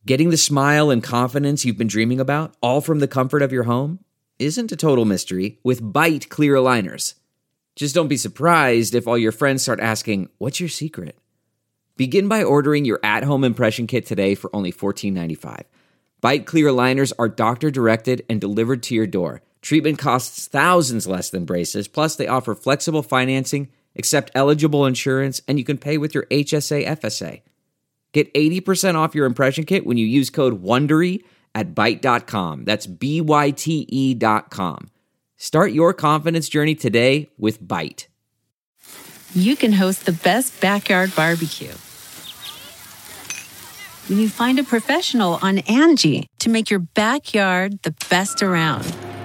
Getting the smile and confidence you've been dreaming about, all from the comfort of your home, isn't a total mystery with Byte clear aligners. Just don't be surprised if all your friends start asking, "What's your secret?" Begin by ordering your at-home impression kit today for only $14.95. Byte clear aligners are doctor-directed and delivered to your door. Treatment costs thousands less than braces, plus they offer flexible financing, accept eligible insurance, and you can pay with your HSA FSA. Get 80% off your impression kit when you use code WONDERY at Byte.com. That's BYTE.com. Start your confidence journey today with Byte. You can host the best backyard barbecue when you find a professional on Angie to make your backyard the best around.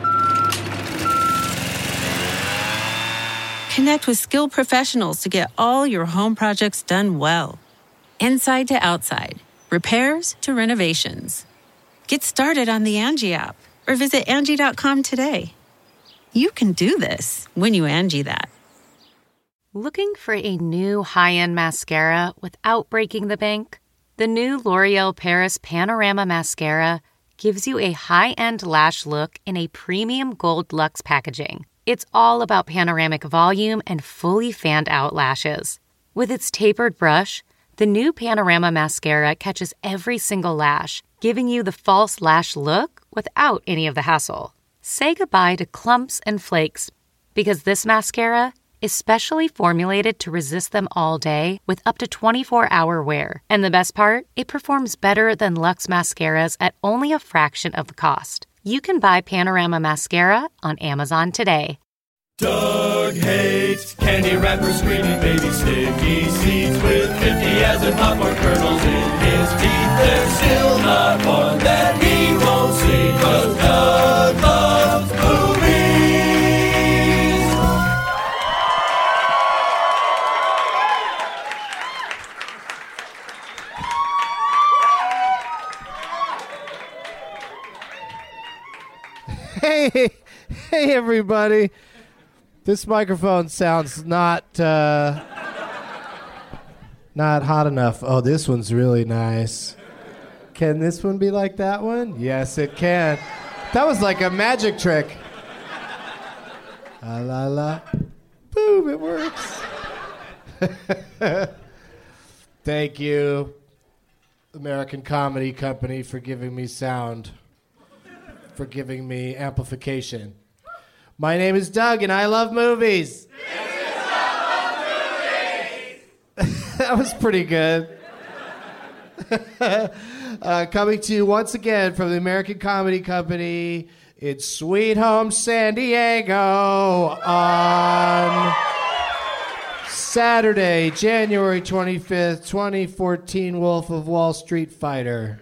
Connect with skilled professionals to get all your home projects done well. Inside to outside, repairs to renovations. Get started on the Angie app or visit Angie.com today. You can do this when you Angie that. Looking for a new high-end mascara without breaking the bank? The new L'Oreal Paris Panorama Mascara gives you a high-end lash look in a premium gold luxe packaging. It's all about panoramic volume and fully fanned-out lashes. With its tapered brush, the new Panorama Mascara catches every single lash, giving you the false lash look without any of the hassle. Say goodbye to clumps and flakes, because this mascara is specially formulated to resist them all day with up to 24-hour wear. And the best part? It performs better than Luxe mascaras at only a fraction of the cost. You can buy Panorama Mascara on Amazon today. Doug hates candy wrappers, screaming baby sticky seeds with 50 as in popcorn kernels in his teeth. There's still not one that he won't see, 'cause Doug loves movies. Hey everybody. This microphone sounds not hot enough. Oh, this one's really nice. Can this one be like that one? Yes, it can. That was like a magic trick. La la la. Boom, it works. Thank you, American Comedy Company, for giving me sound, for giving me amplification. My name is Doug, and I love movies. This is Doug Loves Movies. That was pretty good. Coming to you once again from the American Comedy Company, it's Sweet Home San Diego on Saturday, January 25th, 2014, Wolf of Wall Street fighter.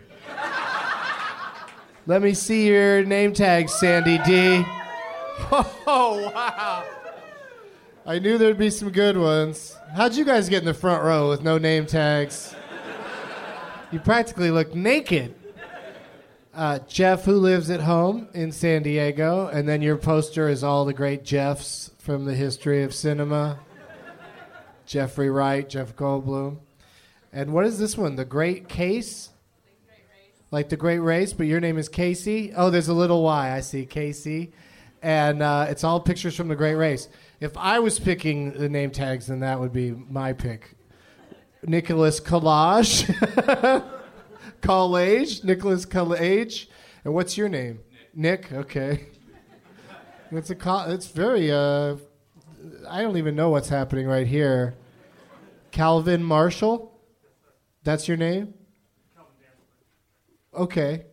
Let me see your name tag, Sandy D. Oh, wow. I knew there'd be some good ones. How'd you guys get in the front row with no name tags? You practically look naked. Jeff, who lives at home in San Diego, and then your poster is all the great Jeffs from the history of cinema. Jeffrey Wright, Jeff Goldblum. And what is this one? The Great Case? Like the Great Race, but your name is Casey? Oh, there's a little Y. I see, Casey. And it's all pictures from the Great Race. If I was picking the name tags, then that would be my pick. Nicholas Collage. Collage. Nicholas Collage. And what's your name? Nick? Okay. It's very, I don't even know what's happening right here. Calvin Marshall? That's your name? Okay.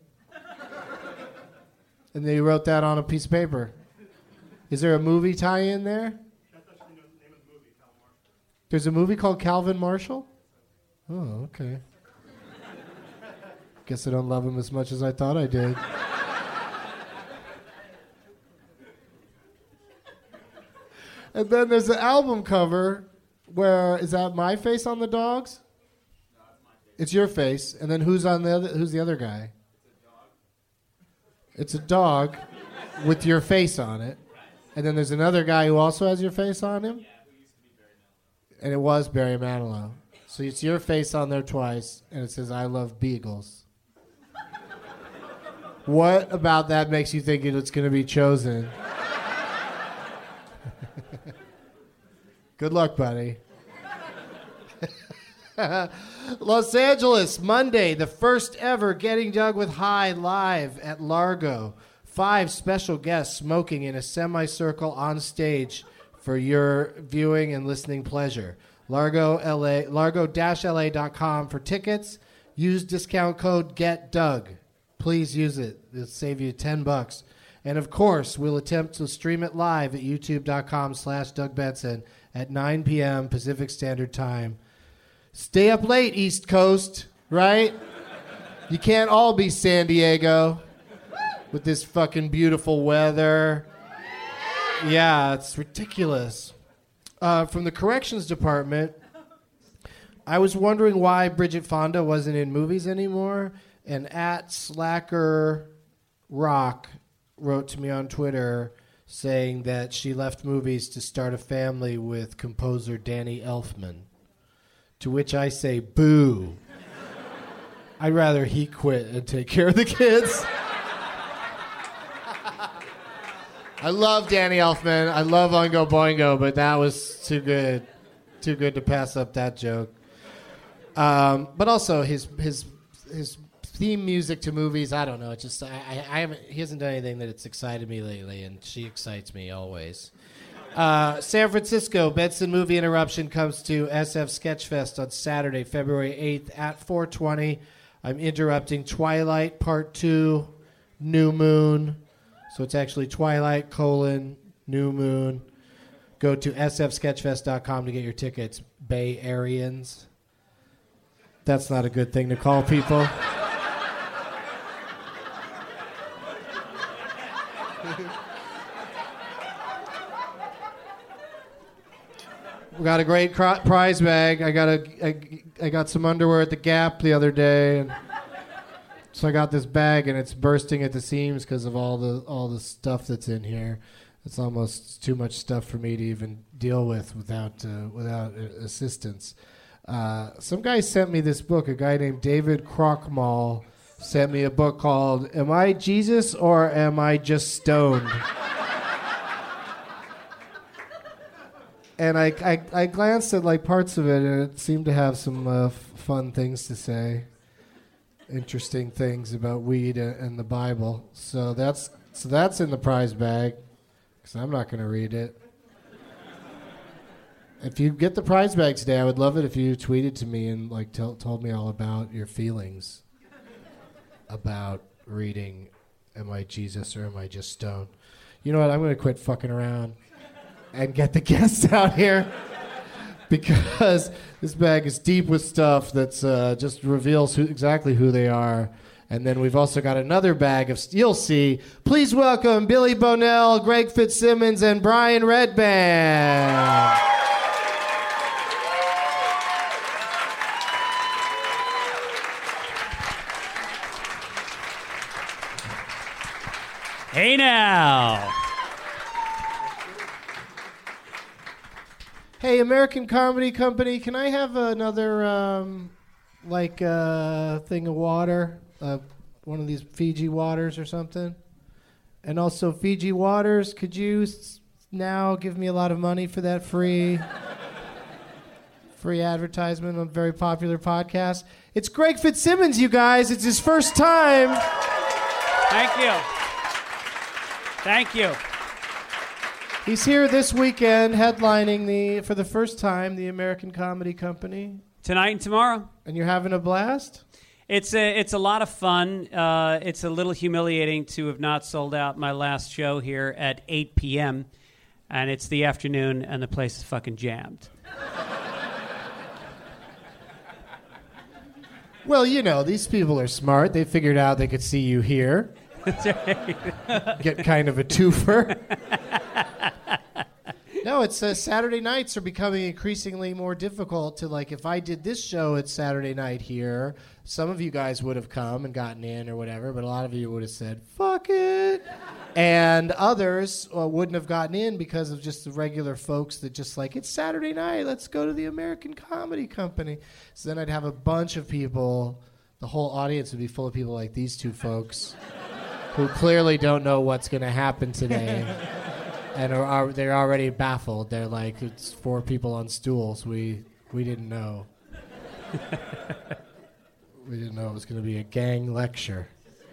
And they wrote that on a piece of paper. Is there a movie tie-in there? That's actually the name of the movie, Calvin Marshall. There's a movie called Calvin Marshall? Oh, okay. Guess I don't love him as much as I thought I did. And then there's an album cover where, is that my face on the dogs? No, it's my face. It's your face. And then who's the other guy? It's a dog with your face on it. And then there's another guy who also has your face on him? Yeah, who used to be Barry Manilow. And it was Barry Manilow. So it's your face on there twice, and it says, I love beagles. What about that makes you think it's going to be chosen? Good luck, buddy. Los Angeles, Monday, the first ever Getting Dug with High live at Largo. 5 special guests smoking in a semicircle on stage for your viewing and listening pleasure. Largo-la.com for tickets. Use discount code GETDUG. Please use it. It'll save you $10. And of course, we'll attempt to stream it live at youtube.com/Doug Benson at 9 p.m. Pacific Standard Time. Stay up late, East Coast, right? You can't all be San Diego with this fucking beautiful weather. Yeah, it's ridiculous. From the corrections department, I was wondering why Bridget Fonda wasn't in movies anymore, and @Slacker Rock wrote to me on Twitter saying that she left movies to start a family with composer Danny Elfman. To which I say, boo. I'd rather he quit and take care of the kids. I love Danny Elfman. I love Oingo Boingo, but that was too good. Too good to pass up that joke. But also his theme music to movies, I don't know. It's just I haven't. He hasn't done anything that it's excited me lately, and she excites me always. San Francisco, Benson Movie Interruption comes to SF Sketchfest on Saturday, February 8th at 4:20. I'm interrupting Twilight Part 2, New Moon. So it's actually Twilight, New Moon. Go to sfsketchfest.com to get your tickets, Bay Areans. That's not a good thing to call people. We got a great prize bag. I got some underwear at the Gap the other day, and so I got this bag, and it's bursting at the seams because of all the stuff that's in here. It's almost too much stuff for me to even deal with without assistance. Some guy sent me this book. A guy named David Krochmal sent me a book called "Am I Jesus or Am I Just Stoned?" And I glanced at like parts of it, and it seemed to have some fun things to say, interesting things about weed and the Bible. So that's in the prize bag, because I'm not going to read it. If you get the prize bag today, I would love it if you tweeted to me and like told me all about your feelings about reading "Am I Jesus or Am I Just Stoned?" You know what? I'm going to quit fucking around and get the guests out here, because this bag is deep with stuff that's just reveals exactly who they are. And then we've also got another bag of, you'll see. Please welcome Billy Bonnell, Greg Fitzsimmons, and Brian Redband. Hey now. Hey, American Comedy Company, can I have another, thing of water? One of these Fiji waters or something? And also, Fiji waters, could you now give me a lot of money for that free advertisement on a very popular podcast? It's Greg Fitzsimmons, you guys. It's his first time. Thank you. Thank you. He's here this weekend headlining for the first time, the American Comedy Company. Tonight and tomorrow. And you're having a blast? It's a lot of fun. It's a little humiliating to have not sold out my last show here at 8 p.m. And it's the afternoon, and the place is fucking jammed. Well, you know, these people are smart. They figured out they could see you here. That's right. Get kind of a twofer. No, it's Saturday nights are becoming increasingly more difficult to, like, if I did this show at Saturday night here, some of you guys would have come and gotten in or whatever, but a lot of you would have said, fuck it. And others wouldn't have gotten in because of just the regular folks that just like, it's Saturday night, let's go to the American Comedy Company. So then I'd have a bunch of people, the whole audience would be full of people like these two folks. who clearly don't know what's going to happen today. And they're already baffled. They're like, it's 4 people on stools. We didn't know. We didn't know it was going to be a gang lecture.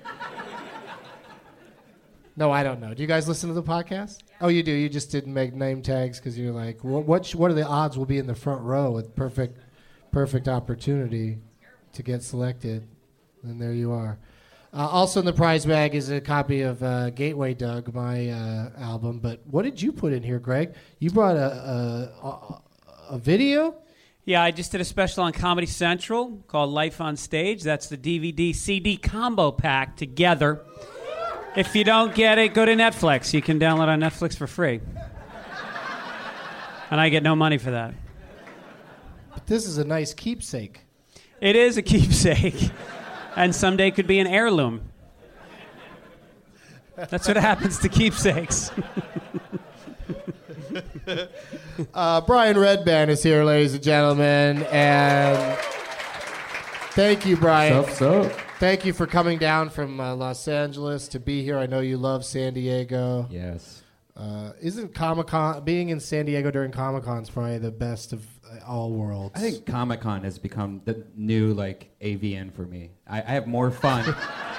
No, I don't know. Do you guys listen to the podcast? Oh, you do. You just didn't make name tags because you're like, what are the odds we'll be in the front row with perfect opportunity to get selected? And there you are. Also in the prize bag is a copy of Gateway Doug, my album. But what did you put in here, Greg? You brought a video? Yeah, I just did a special on Comedy Central called Life on Stage. That's the DVD CD combo pack together. If you don't get it, go to Netflix. You can download on Netflix for free. And I get no money for that. But this is a nice keepsake. It is a keepsake. And someday could be an heirloom. That's what happens to keepsakes. Brian Redband is here, ladies and gentlemen. And thank you, Brian. So. Thank you for coming down from Los Angeles to be here. I know you love San Diego. Yes. Isn't Comic-Con, being in San Diego during Comic-Con is probably the best of all worlds? I think Comic-Con has become the new, AVN for me. I have more fun.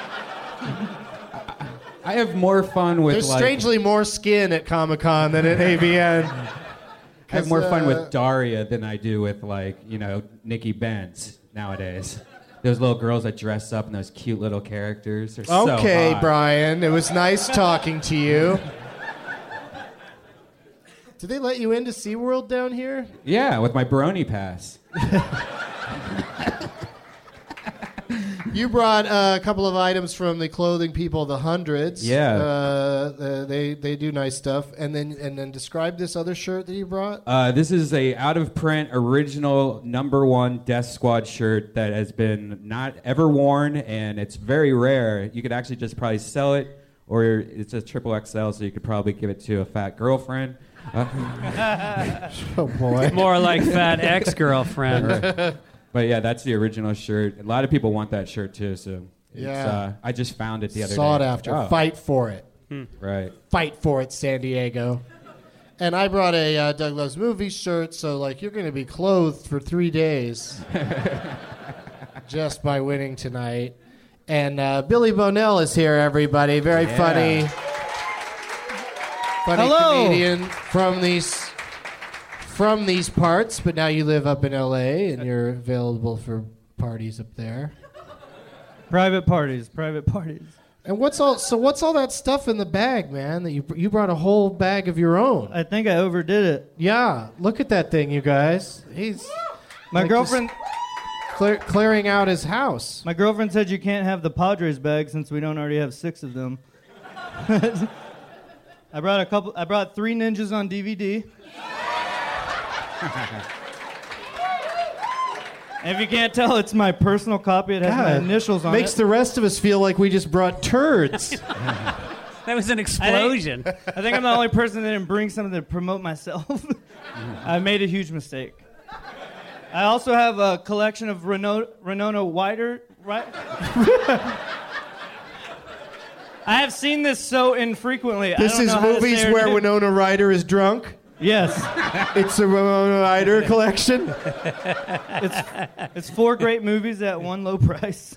I have more fun with, There's strangely more skin at Comic-Con than at AVN. I have more fun with Daria than I do with, Nikki Benz nowadays. Those little girls that dress up in those cute little characters are so hot. Okay, Brian. It was nice talking to you. Did they let you into SeaWorld down here? Yeah, with my Brony pass. You brought a couple of items from the clothing people, the Hundreds. Yeah. They do nice stuff. And then describe this other shirt that you brought. This is a out-of-print original #1 Death Squad shirt that has been not ever worn, and it's very rare. You could actually just probably sell it, or it's a XXL, so you could probably give it to a fat girlfriend. Oh, boy. More like fat ex-girlfriend. But yeah, that's the original shirt. A lot of people want that shirt too, so yeah. I just found it the other day. Sought after. Oh. Fight for it. Right. Fight for it, San Diego. And I brought a Doug Loves Movies shirt, so you're going to be clothed for 3 days just by winning tonight. And Billy Bonell is here, everybody. Very funny comedian from these parts, but now you live up in L.A. and you're available for parties up there. Private parties. And what's all that stuff in the bag, man? That you brought a whole bag of your own. I think I overdid it. Yeah, look at that thing, you guys. He's my girlfriend clearing out his house. My girlfriend said you can't have the Padres bag since we don't already have 6 of them. I brought 3 Ninjas on DVD. And if you can't tell, it's my personal copy. It has my initials on it. Makes the rest of us feel like we just brought turds. That was an explosion. I think I'm the only person that didn't bring something to promote myself. I made a huge mistake. I also have a collection of Winona Ryder. Right? I have seen this so infrequently. This is movies where Winona Ryder is drunk? Yes. It's a Winona Ryder collection? It's 4 great movies at one low price.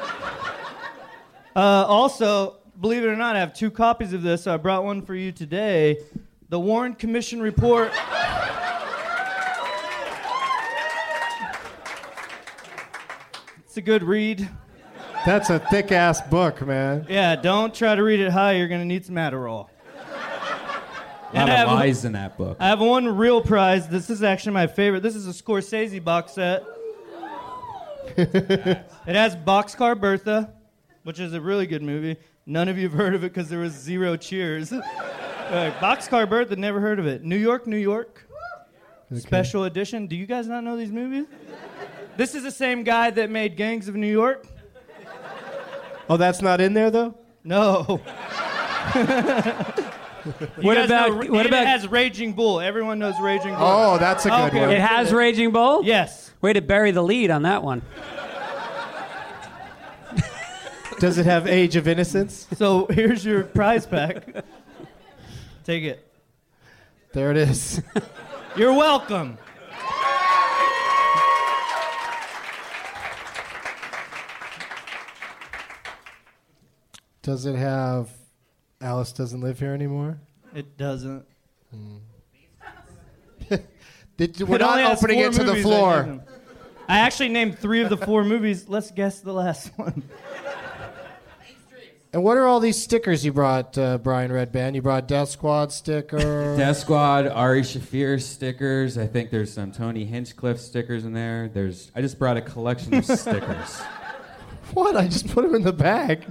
Also, believe it or not, I have 2 copies of this, so I brought one for you today. The Warren Commission Report. It's a good read. That's a thick-ass book, man. Yeah, don't try to read it high. You're going to need some Adderall. A lot of lies in that book. I have one real prize. This is actually my favorite. This is a Scorsese box set. It has Boxcar Bertha, which is a really good movie. None of you have heard of it because there was 0 cheers. Boxcar Bertha, never heard of it. New York, New York. Okay. Special edition. Do you guys not know these movies? This is the same guy that made Gangs of New York. Oh, that's not in there, though? No. What about it has Raging Bull? Everyone knows Raging Bull. Oh, that's a good one. It has Raging Bull? Yes. Way to bury the lead on that one. Does it have Age of Innocence? So here's your prize pack. Take it. There it is. You're welcome. Does it have Alice Doesn't Live Here Anymore? It doesn't. We're It not only has opening 4 it to the movies I floor. named them. I actually named 3 of the 4 movies. Let's guess the last one. And what are all these stickers you brought, Brian Redband? You brought Death Squad sticker. Death Squad, Ari Shaffir stickers. I think there's some Tony Hinchcliffe stickers in there. I just brought a collection of stickers. What? I just put them in the bag.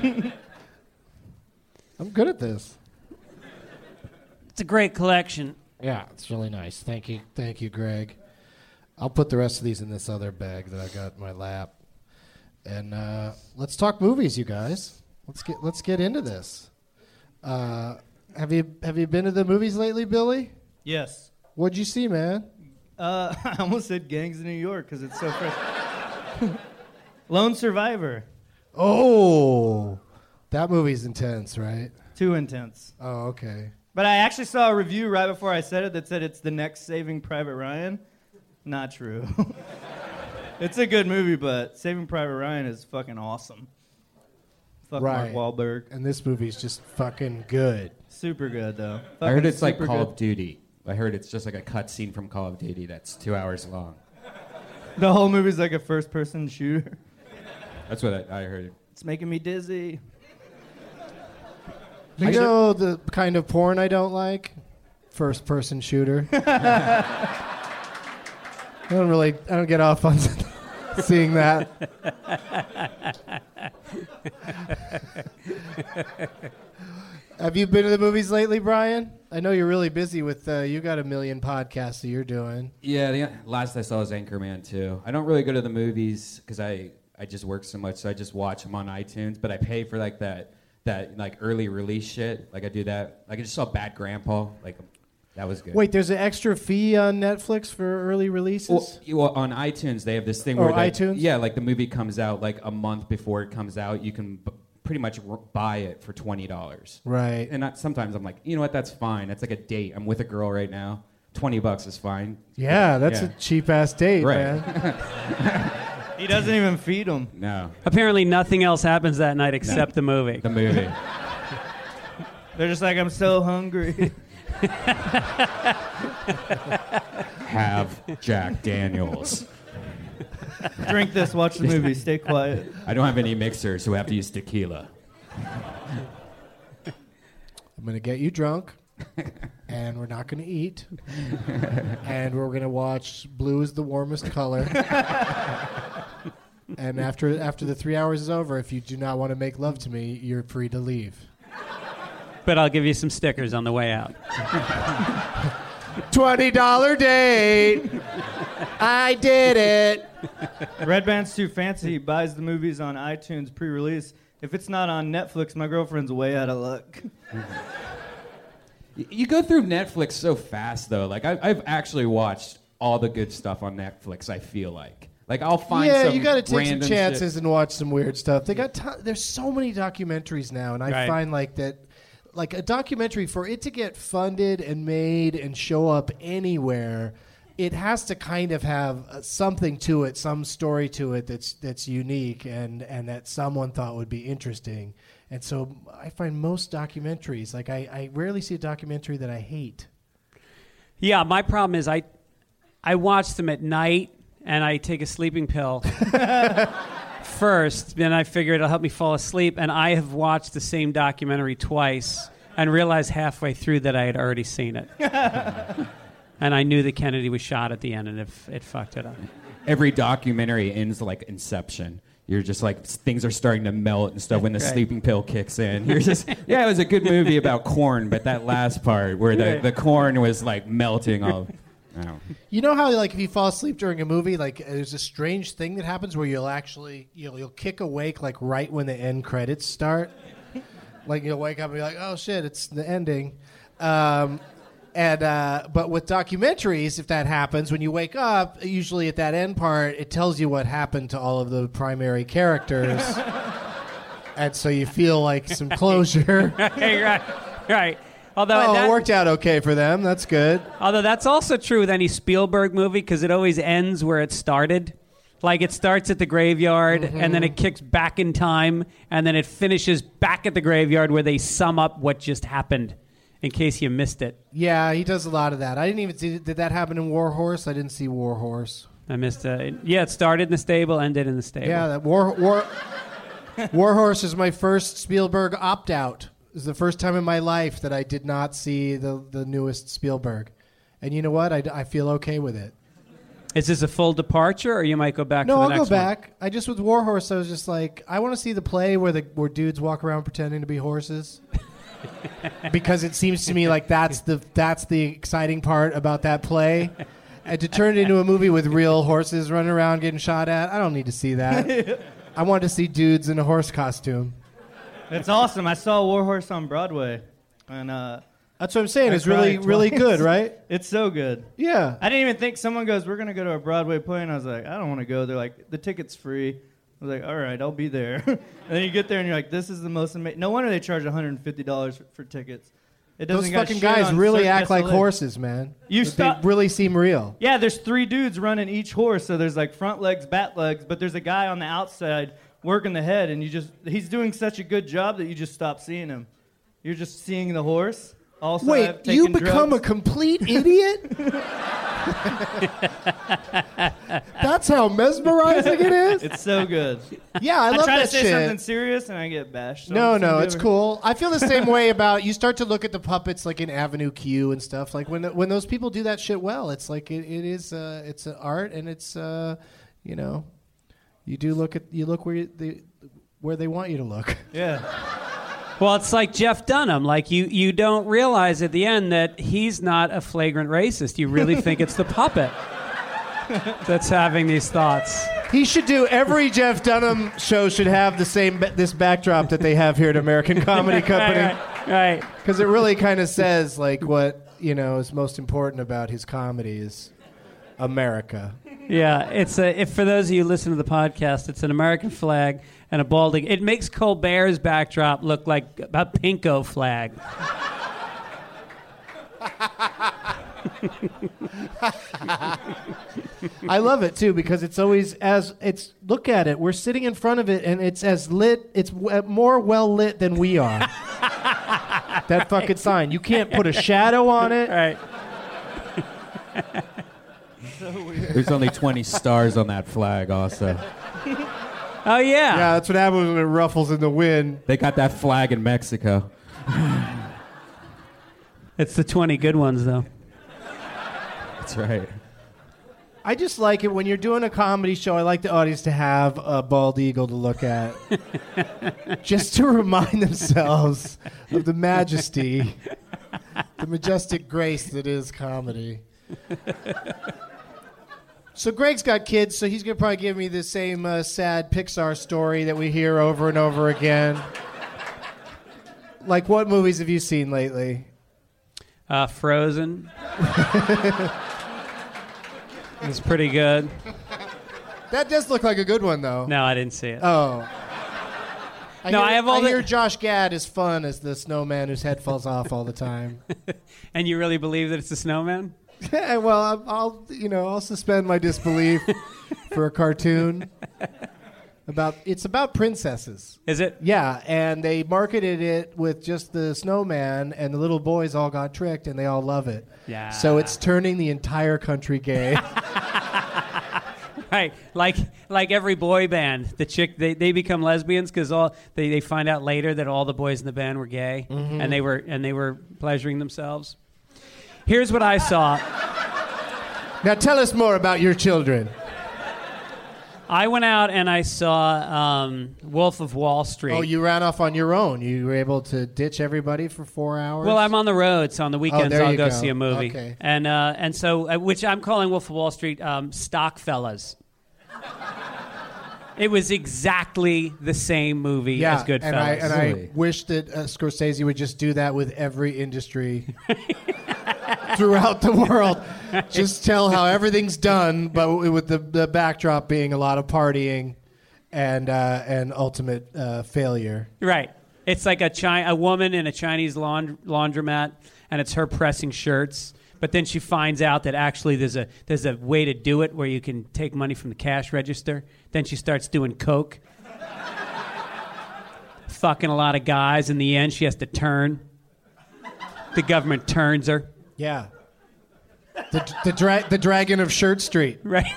I'm good at this. It's a great collection. Yeah, it's really nice. Thank you, Greg. I'll put the rest of these in this other bag that I got in my lap. And let's talk movies, you guys. Let's get into this. Have you been to the movies lately, Billy? Yes. What'd you see, man? I almost said Gangs of New York because it's so fresh. Lone Survivor. Oh, that movie's intense, right? Too intense. Oh, okay. But I actually saw a review right before I said it that said it's the next Saving Private Ryan. Not true. It's a good movie, but Saving Private Ryan is fucking awesome. Fuck Right. Mark Wahlberg. And this movie's just fucking good. Super good, though. I heard Fucking it's like super Call good. of Duty. I heard it's just like a cutscene from Call of Duty that's 2 hours long. The whole movie's like a first-person shooter. That's what I heard. It's making me dizzy. You know the kind of porn I don't like? First-person shooter. I don't get off on seeing that. Have you been to the movies lately, Brian? I know you're really busy with, you got a million podcasts that you're doing. Yeah, the last I saw was Anchorman 2. I don't really go to the movies because I just work so much, so I just watch them on iTunes. But I pay for like that like early release shit. Like I do that. Like I just saw Bad Grandpa. Like that was good. Wait, there's an extra fee on Netflix for early releases? Well, on iTunes they have this thing Oh, where iTunes? yeah, like the movie comes out like a month before it comes out. You can pretty much buy it for $20. Right. And sometimes I'm like, you know what? That's fine. That's like a date. I'm with a girl right now. $20 is fine. Yeah, that's Yeah. a cheap-ass date, Right. man. He doesn't even feed them. No, Apparently, nothing else happens that night except the movie. the movie. They're just like, I'm so hungry. Have Jack Daniels. Drink this, watch the movie, stay quiet. I don't have any mixers, so I have to use tequila. I'm going to get you drunk, and we're not going to eat, and we're going to watch Blue is the Warmest Color. And after the 3 hours is over, if you do not want to make love to me, you're free to leave. But I'll give you some stickers on the way out. $20 date. I did it. Red Band's too fancy. He buys the movies on iTunes pre-release. If it's not on Netflix, my girlfriend's way out of luck. You go through Netflix so fast, though. Like I've actually watched all the good stuff on Netflix. I feel like I'll find Yeah, some you got to take some random chances shit. and watch some weird stuff. They got there's so many documentaries now, and I Right. find like that, like a documentary for it to get funded and made and show up anywhere, it has to kind of have something to it, some story to it that's unique and that someone thought would be interesting. And so I find most documentaries, like I rarely see a documentary that I hate. Yeah, my problem is I watch them at night and I take a sleeping pill first. Then I figure it'll help me fall asleep. And I have watched the same documentary twice and realized halfway through that I had already seen it. And I knew that Kennedy was shot at the end, and it fucked it up. Every documentary ends like Inception. You're just like things are starting to melt and stuff when the Right. sleeping pill kicks in. You're just it was a good movie about corn, but that last part where the corn was like melting all. Oh. You know how like if you fall asleep during a movie, like there's a strange thing that happens where you'll actually you'll kick awake like right when the end credits start. Like you'll wake up and be like, oh shit, it's the ending. But with documentaries, if that happens, when you wake up, usually at that end part, it tells you what happened to all of the primary characters. And so you feel like some closure. right. Although it worked out okay for them. That's good. Although that's also true with any Spielberg movie because it always ends where it started. Like it starts at the graveyard and then it kicks back in time and then it finishes back at the graveyard where they sum up what just happened in case you missed it. Yeah, he does a lot of that. I didn't even see. Did that happen in War Horse? I didn't see War Horse. I missed it. Yeah, it started in the stable, ended in the stable. Yeah, that War Horse is my first Spielberg opt-out. It was the first time in my life that I did not see the newest Spielberg. And you know what? I feel okay with it. Is this a full departure, or you might go back to the next one? one? No, I'll go back. I just, with War Horse, I was just like, I want to see the play where dudes walk around pretending to be horses. Because it seems to me like that's the exciting part about that play. And to turn it into a movie with real horses running around getting shot at, I don't need to see that. I want to see dudes in a horse costume. It's awesome. I saw War Horse on Broadway, and that's what I'm saying. It's really, really good, right? It's so good. Yeah. I didn't even think someone goes, "We're gonna go to a Broadway play," and I was like, "I don't want to go." They're like, "The ticket's free." I was like, "All right, I'll be there." And then you get there, and you're like, "This is the most amazing." No wonder they charge $150 for tickets. It doesn't. Those fucking guys really act like horses, man. They really seem real. Yeah, there's 3 dudes running each horse, so there's like front legs, back legs, but there's a guy on the outside working the head, and he's doing such a good job that you just stop seeing him. You're just seeing the horse. Also, wait, you become a complete idiot? That's how mesmerizing it is? It's so good. Yeah, I love that shit. I try to say something serious, and I get bashed. So no, it's cool. I feel the same way about, you start to look at the puppets like in Avenue Q and stuff. Like when those people do that shit well, it's like it's an art, and it's you look where they want you to look. Yeah. Well, it's like Jeff Dunham. Like you don't realize at the end that he's not a flagrant racist. You really think it's the puppet that's having these thoughts. He should do, every Jeff Dunham show should have this backdrop that they have here at American Comedy Company. Right. Because it really kind of says like what is most important about his comedy is America. Yeah, it's if for those of you who listen to the podcast, it's an American flag and a balding. It makes Colbert's backdrop look like a pinko flag. I love it too because it's always look at it. We're sitting in front of it and it's as lit. It's more well lit than we are. That fucking sign. You can't put a shadow on it. Right. So weird. There's only 20 stars on that flag also. Oh, yeah. Yeah, that's what happens when it ruffles in the wind. They got that flag in Mexico. It's the 20 good ones, though. That's right. I just like it when you're doing a comedy show. I like the audience to have a bald eagle to look at. Just to remind themselves of the majesty, the majestic grace that is comedy. So Greg's got kids, so he's going to probably give me the same sad Pixar story that we hear over and over again. Like, what movies have you seen lately? Frozen. It's pretty good. That does look like a good one, though. No, I didn't see it. Oh. I hear the... Josh Gad is fun as the snowman whose head falls off all the time. And you really believe that it's a snowman? Yeah, well, I'll suspend my disbelief for a cartoon. It's about princesses. Is it? Yeah, and they marketed it with just the snowman, and the little boys all got tricked, and they all love it. Yeah. So it's turning the entire country gay. Right, like every boy band, the chick they become lesbians because they find out later that all the boys in the band were gay, and they were pleasuring themselves. Here's what I saw. Now tell us more about your children. I went out and I saw Wolf of Wall Street. Oh, you ran off on your own. You were able to ditch everybody for 4 hours? Well, I'm on the road, so on the weekends I'll go see a movie. Okay. And so, which I'm calling Wolf of Wall Street Stockfellas. It was exactly the same movie as Goodfellas. And I wish that Scorsese would just do that with every industry throughout the world. Just tell how everything's done, but with the backdrop being a lot of partying and ultimate failure. Right. It's like a woman in a Chinese laundromat, and it's her pressing shirts. But then she finds out that actually there's a way to do it where you can take money from the cash register. Then she starts doing coke, fucking a lot of guys. In the end, she has to turn. The government turns her. Yeah. The dragon of Shirt Street. Right.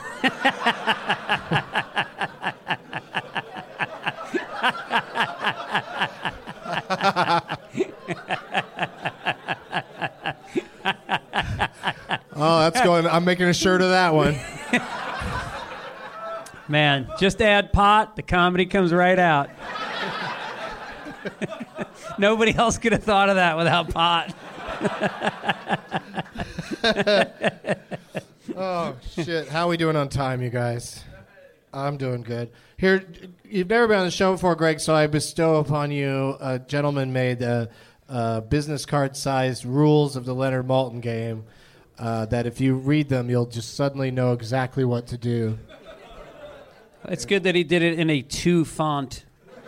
Oh, that's going. I'm making a shirt of that one. Man, just add pot, the comedy comes right out. Nobody else could have thought of that without pot. Oh, shit. How are we doing on time, you guys? I'm doing good. Here, you've never been on the show before, Greg, so I bestow upon you a gentleman made business card-sized rules of the Leonard Maltin game that if you read them, you'll just suddenly know exactly what to do. It's good that he did it in a 2 font.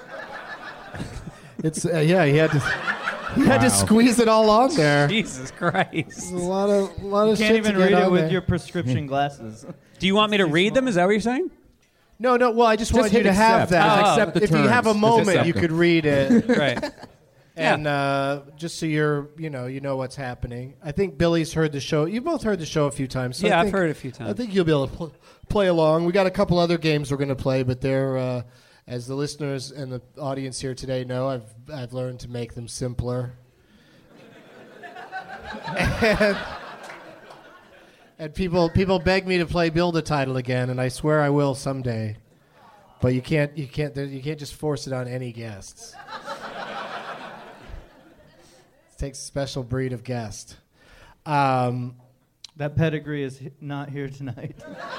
It's yeah, he had to squeeze it all on there. Jesus Christ! A lot of you shit can't even to get read it on with there. your prescription glasses. Do you want me to read them? Is that what you're saying? No. Well, I just wanted you hit to have accept. that. Just accept the if you have a terms. Just moment, accept you them. could read it. Right. And just so you know what's happening. I think Billy's heard the show. You both heard the show a few times. So Yeah, I I've think, heard it a few times. I think you'll be able to play along. We got a couple other games we're going to play, but they're as the listeners and the audience here today know, I've learned to make them simpler. and people beg me to play Build a Title again, and I swear I will someday. But you can't just force it on any guests. It takes a special breed of guest. That pedigree is not here tonight.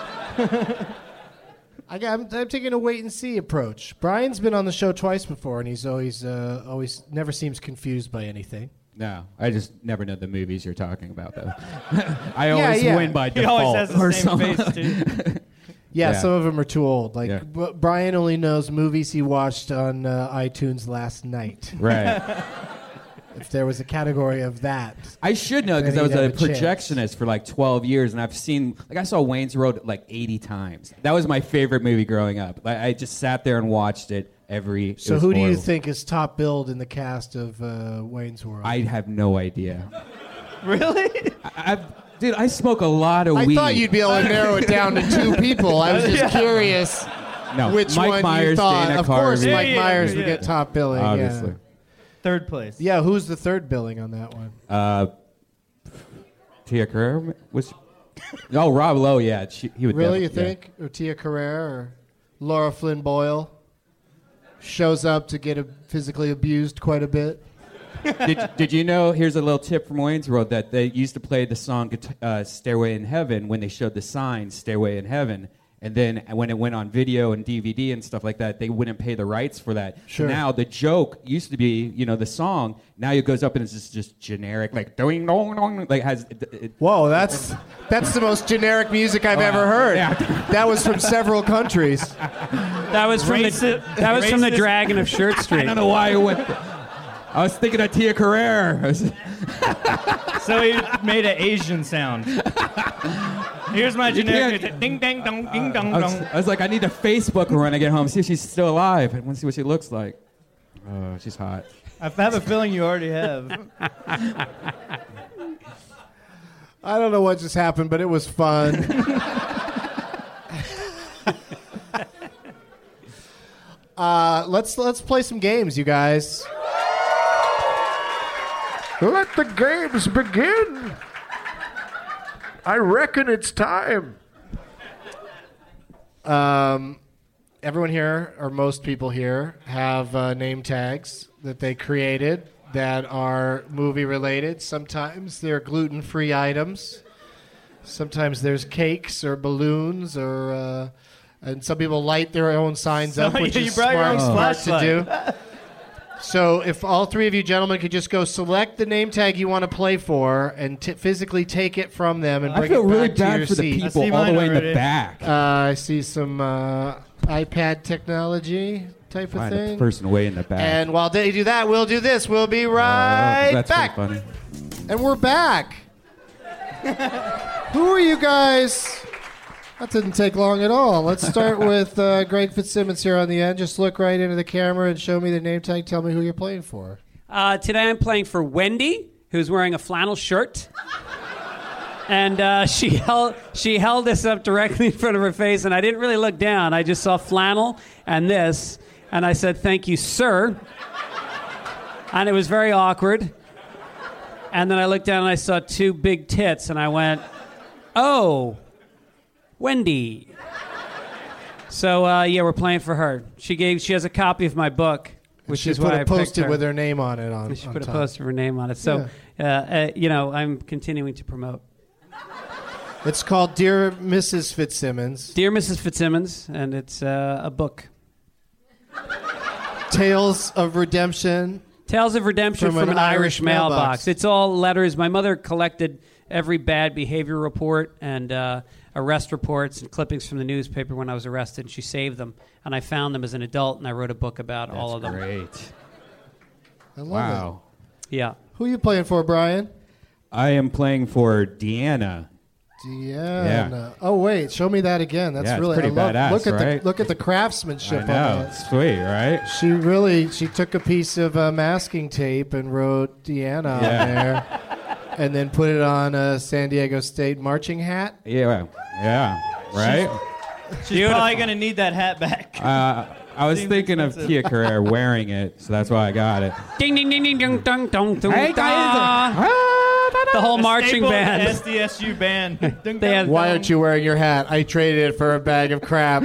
I'm taking a wait and see approach. Brian's been on the show twice before, and he's always never seems confused by anything. No, I just never know the movies you're talking about, though. I always win by He default. always has the or same something. face, too. Yeah, Yeah. some of them are too old. Like Yeah. Brian only knows movies he watched on iTunes last night. Right. If there was a category of that, I should know because Then I was he'd a have a chance. projectionist for like 12 years, and I've seen, I saw Wayne's World like 80 times. That was my favorite movie growing up. I just sat there and watched it every. So it was who do you horrible. think is top billed in the cast of Wayne's World? I have no idea. Really? Dude, I smoke a lot of weed. I thought you'd be able to narrow it down to 2 people. I was just curious No, which Mike one Myers, you thought. Dana Of course, Carvey. Mike Yeah, Myers would yeah. get top billing. Obviously. Third place. Yeah, who's the third billing on that one? Tia Carrere was. Oh, Rob Lowe. Yeah, he would. Really, you definitely- think? Or Tia Carrere or Laura Flynn Boyle shows up to get physically abused quite a bit? Did you know? Here's a little tip from Wayne's World that they used to play the song "Stairway in Heaven" when they showed the sign "Stairway in Heaven," and then when it went on video and DVD and stuff like that, they wouldn't pay the rights for that. Sure. Now the joke used to be, the song. Now it goes up and it's just generic, like doing dong dong, like has. Whoa, that's the most generic music I've ever heard. Yeah. That was from several countries. That was from the Dragon of Shirt I Street. don't know why it went. I was thinking of Tia Carrere. So he made an Asian sound. Here's my generic. can't- Ding dang dong ding dong I dong. was like, I need to Facebook her when I get home, see if she's still alive. I want to see what she looks like. Oh, she's hot. I have a feeling you already have. I don't know what just happened, but it was fun. Let's play some games, you guys. Let the games begin. I reckon it's time. Everyone here, or most people here, have name tags that they created that are movie related. Sometimes they're gluten-free items. Sometimes there's cakes or balloons, or and some people light their own signs up, which you is brought your own smart to do. flashlight. So if all 3 of you gentlemen could just go select the name tag you want to play for and physically take it from them and I bring feel it back really to bad your for the seat. people see all the mine way in the already. back. I see some iPad technology type of Find thing. a person way in the back. And while they do that, we'll do this. We'll be right that's back. pretty funny. And we're back. Who are you guys? That didn't take long at all. Let's start with Greg Fitzsimmons here on the end. Just look right into the camera and show me the name tag. Tell me who you're playing for. Today I'm playing for Wendy, who's wearing a flannel shirt. And she held this up directly in front of her face, and I didn't really look down. I just saw flannel and this, and I said, "Thank you, sir." And it was very awkward. And then I looked down and I saw two big tits, and I went, "Oh, Wendy." So we're playing for her. She has a copy of my book, which is why I picked her. She put a post-it with her name on it. She put a post of her name on it. So, I'm continuing to promote. It's called Dear Mrs. Fitzsimmons. Dear Mrs. Fitzsimmons, and it's a book. Tales of Redemption. Tales of Redemption from an Irish mailbox. It's all letters. My mother collected every bad behavior report and arrest reports and clippings from the newspaper when I was arrested. And she saved them, and I found them as an adult, and I wrote a book about all of them. Great. I love it. Yeah. Who are you playing for, Brian? I am playing for Deanna. Yeah. Oh wait, show me that again. That's really pretty badass, right? Look at the craftsmanship I know. on it. It's sweet, right? She took a piece of masking tape and wrote Deanna on there, and then put it on a San Diego State marching hat. Yeah, right. She's probably gonna need that hat back. I was thinking of Tia Carrere wearing it, so that's why I got it. Ding ding ding ding ding ding ding ding. Hey guys! The whole marching band. SDSU band. Why aren't you wearing your hat? I traded it for a bag of crap.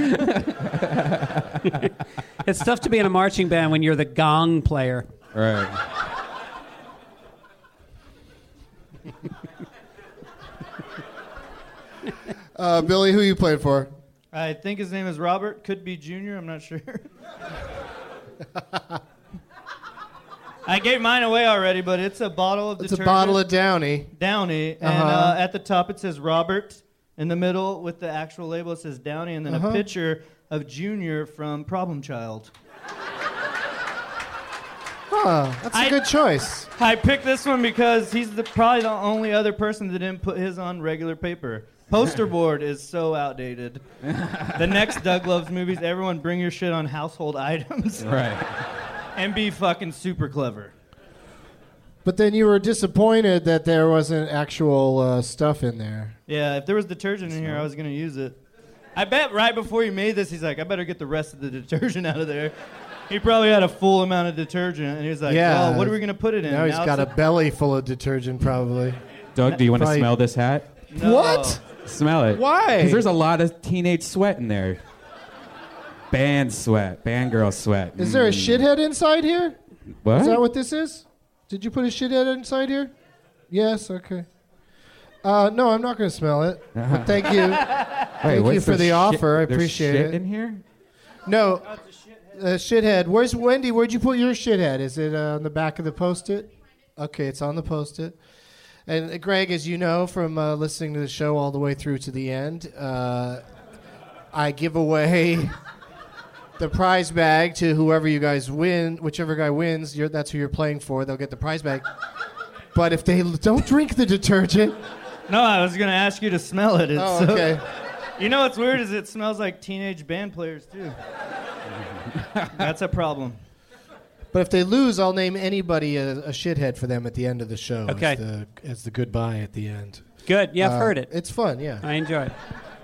It's tough to be in a marching band when you're the gong player. Right. Billy, who you playing for? I think his name is Robert. Could be Junior. I'm not sure. I gave mine away already, but it's a bottle of detergent. It's a bottle of Downy. Downy. And at the top it says Robert. In the middle with the actual label it says Downy. And then a picture of Junior from Problem Child. That's a good choice. I picked this one because he's probably the only other person that didn't put his on regular paper. Poster board is so outdated. The next Doug Loves Movies, everyone bring your shit on household items. Right. And be fucking super clever. But then you were disappointed that there wasn't actual stuff in there. Yeah, if there was detergent in here, I was going to use it. I bet right before he made this, he's like, I better get the rest of the detergent out of there. He probably had a full amount of detergent, and he was like, well, what are we going to put it in? Now he's got a belly full of detergent, probably. Doug, do you want to smell this hat? No. What? Smell it. Why? Because there's a lot of teenage sweat in there. Band sweat. Band girl sweat. Is there a shithead inside here? What? Is that what this is? Did you put a shithead inside here? Yes, okay. No, I'm not going to smell it. But thank you. Thank you for the offer. I appreciate shit it. In here? No. Shithead. Where's Wendy? Where'd you put your shithead? Is it on the back of the Post-it? Okay, it's on the Post-it. And Greg, as you know from listening to the show all the way through to the end, I give away the prize bag to whoever you guys win. Whichever guy wins, that's who you're playing for. They'll get the prize bag. But if they don't drink the detergent... No, I was going to ask you to smell it. okay. You know what's weird is it smells like teenage band players, too. That's a problem. But if they lose, I'll name anybody a shithead for them at the end of the show. Okay. As the goodbye at the end. Good. Yeah, I've heard it. It's fun, yeah. I enjoy it.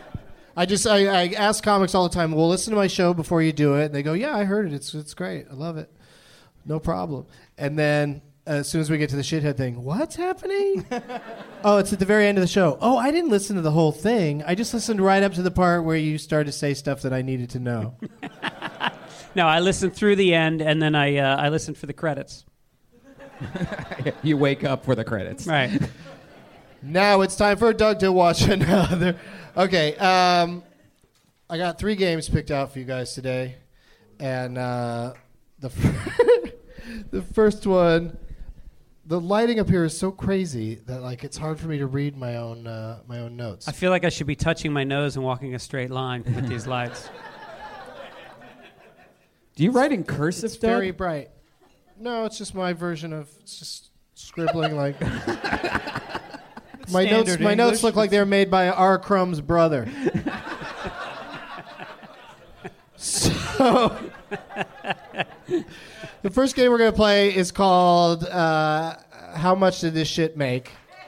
I ask comics all the time, well, listen to my show before you do it. And they go, yeah, I heard it. It's great. I love it. No problem. And then as soon as we get to the shithead thing, what's happening? Oh, it's at the very end of the show. Oh, I didn't listen to the whole thing. I just listened right up to the part where you started to say stuff that I needed to know. No, I listened through the end, and then I listened for the credits. You wake up for the credits. Right. Now it's time for Doug to watch another. Okay, I got 3 games picked out for you guys today, and the first one, the lighting up here is so crazy that it's hard for me to read my own notes. I feel like I should be touching my nose and walking a straight line with these lights. Do you write in cursive, It's Doug? very bright. No, it's just my version of just scribbling like. My notes English. look like they're made by R. Crumb's brother. So, the first game we're going to play is called How Much Did This Shit Make?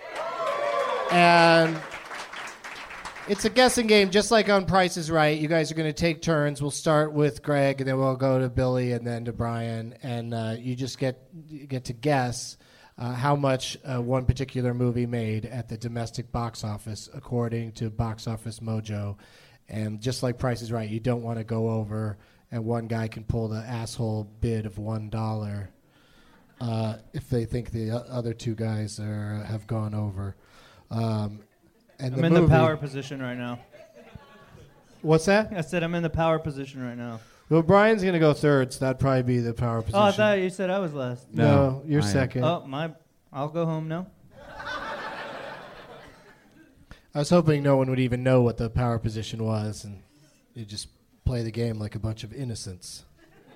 And it's a guessing game, just like on Price is Right. You guys are going to take turns. We'll start with Greg, and then we'll go to Billy, and then to Brian. And you just get to guess how much one particular movie made at the domestic box office, according to Box Office Mojo. And just like Price is Right, you don't want to go over, and one guy can pull the asshole bid of $1 if they think the other two guys have gone over. I'm in the power position right now. What's that? I said I'm in the power position right now. Well, Brian's going to go third, so that'd probably be the power position. Oh, I thought you said I was last. No, you're I am. second. Oh, I'll go home now. I was hoping no one would even know what the power position was, and you just play the game like a bunch of innocents.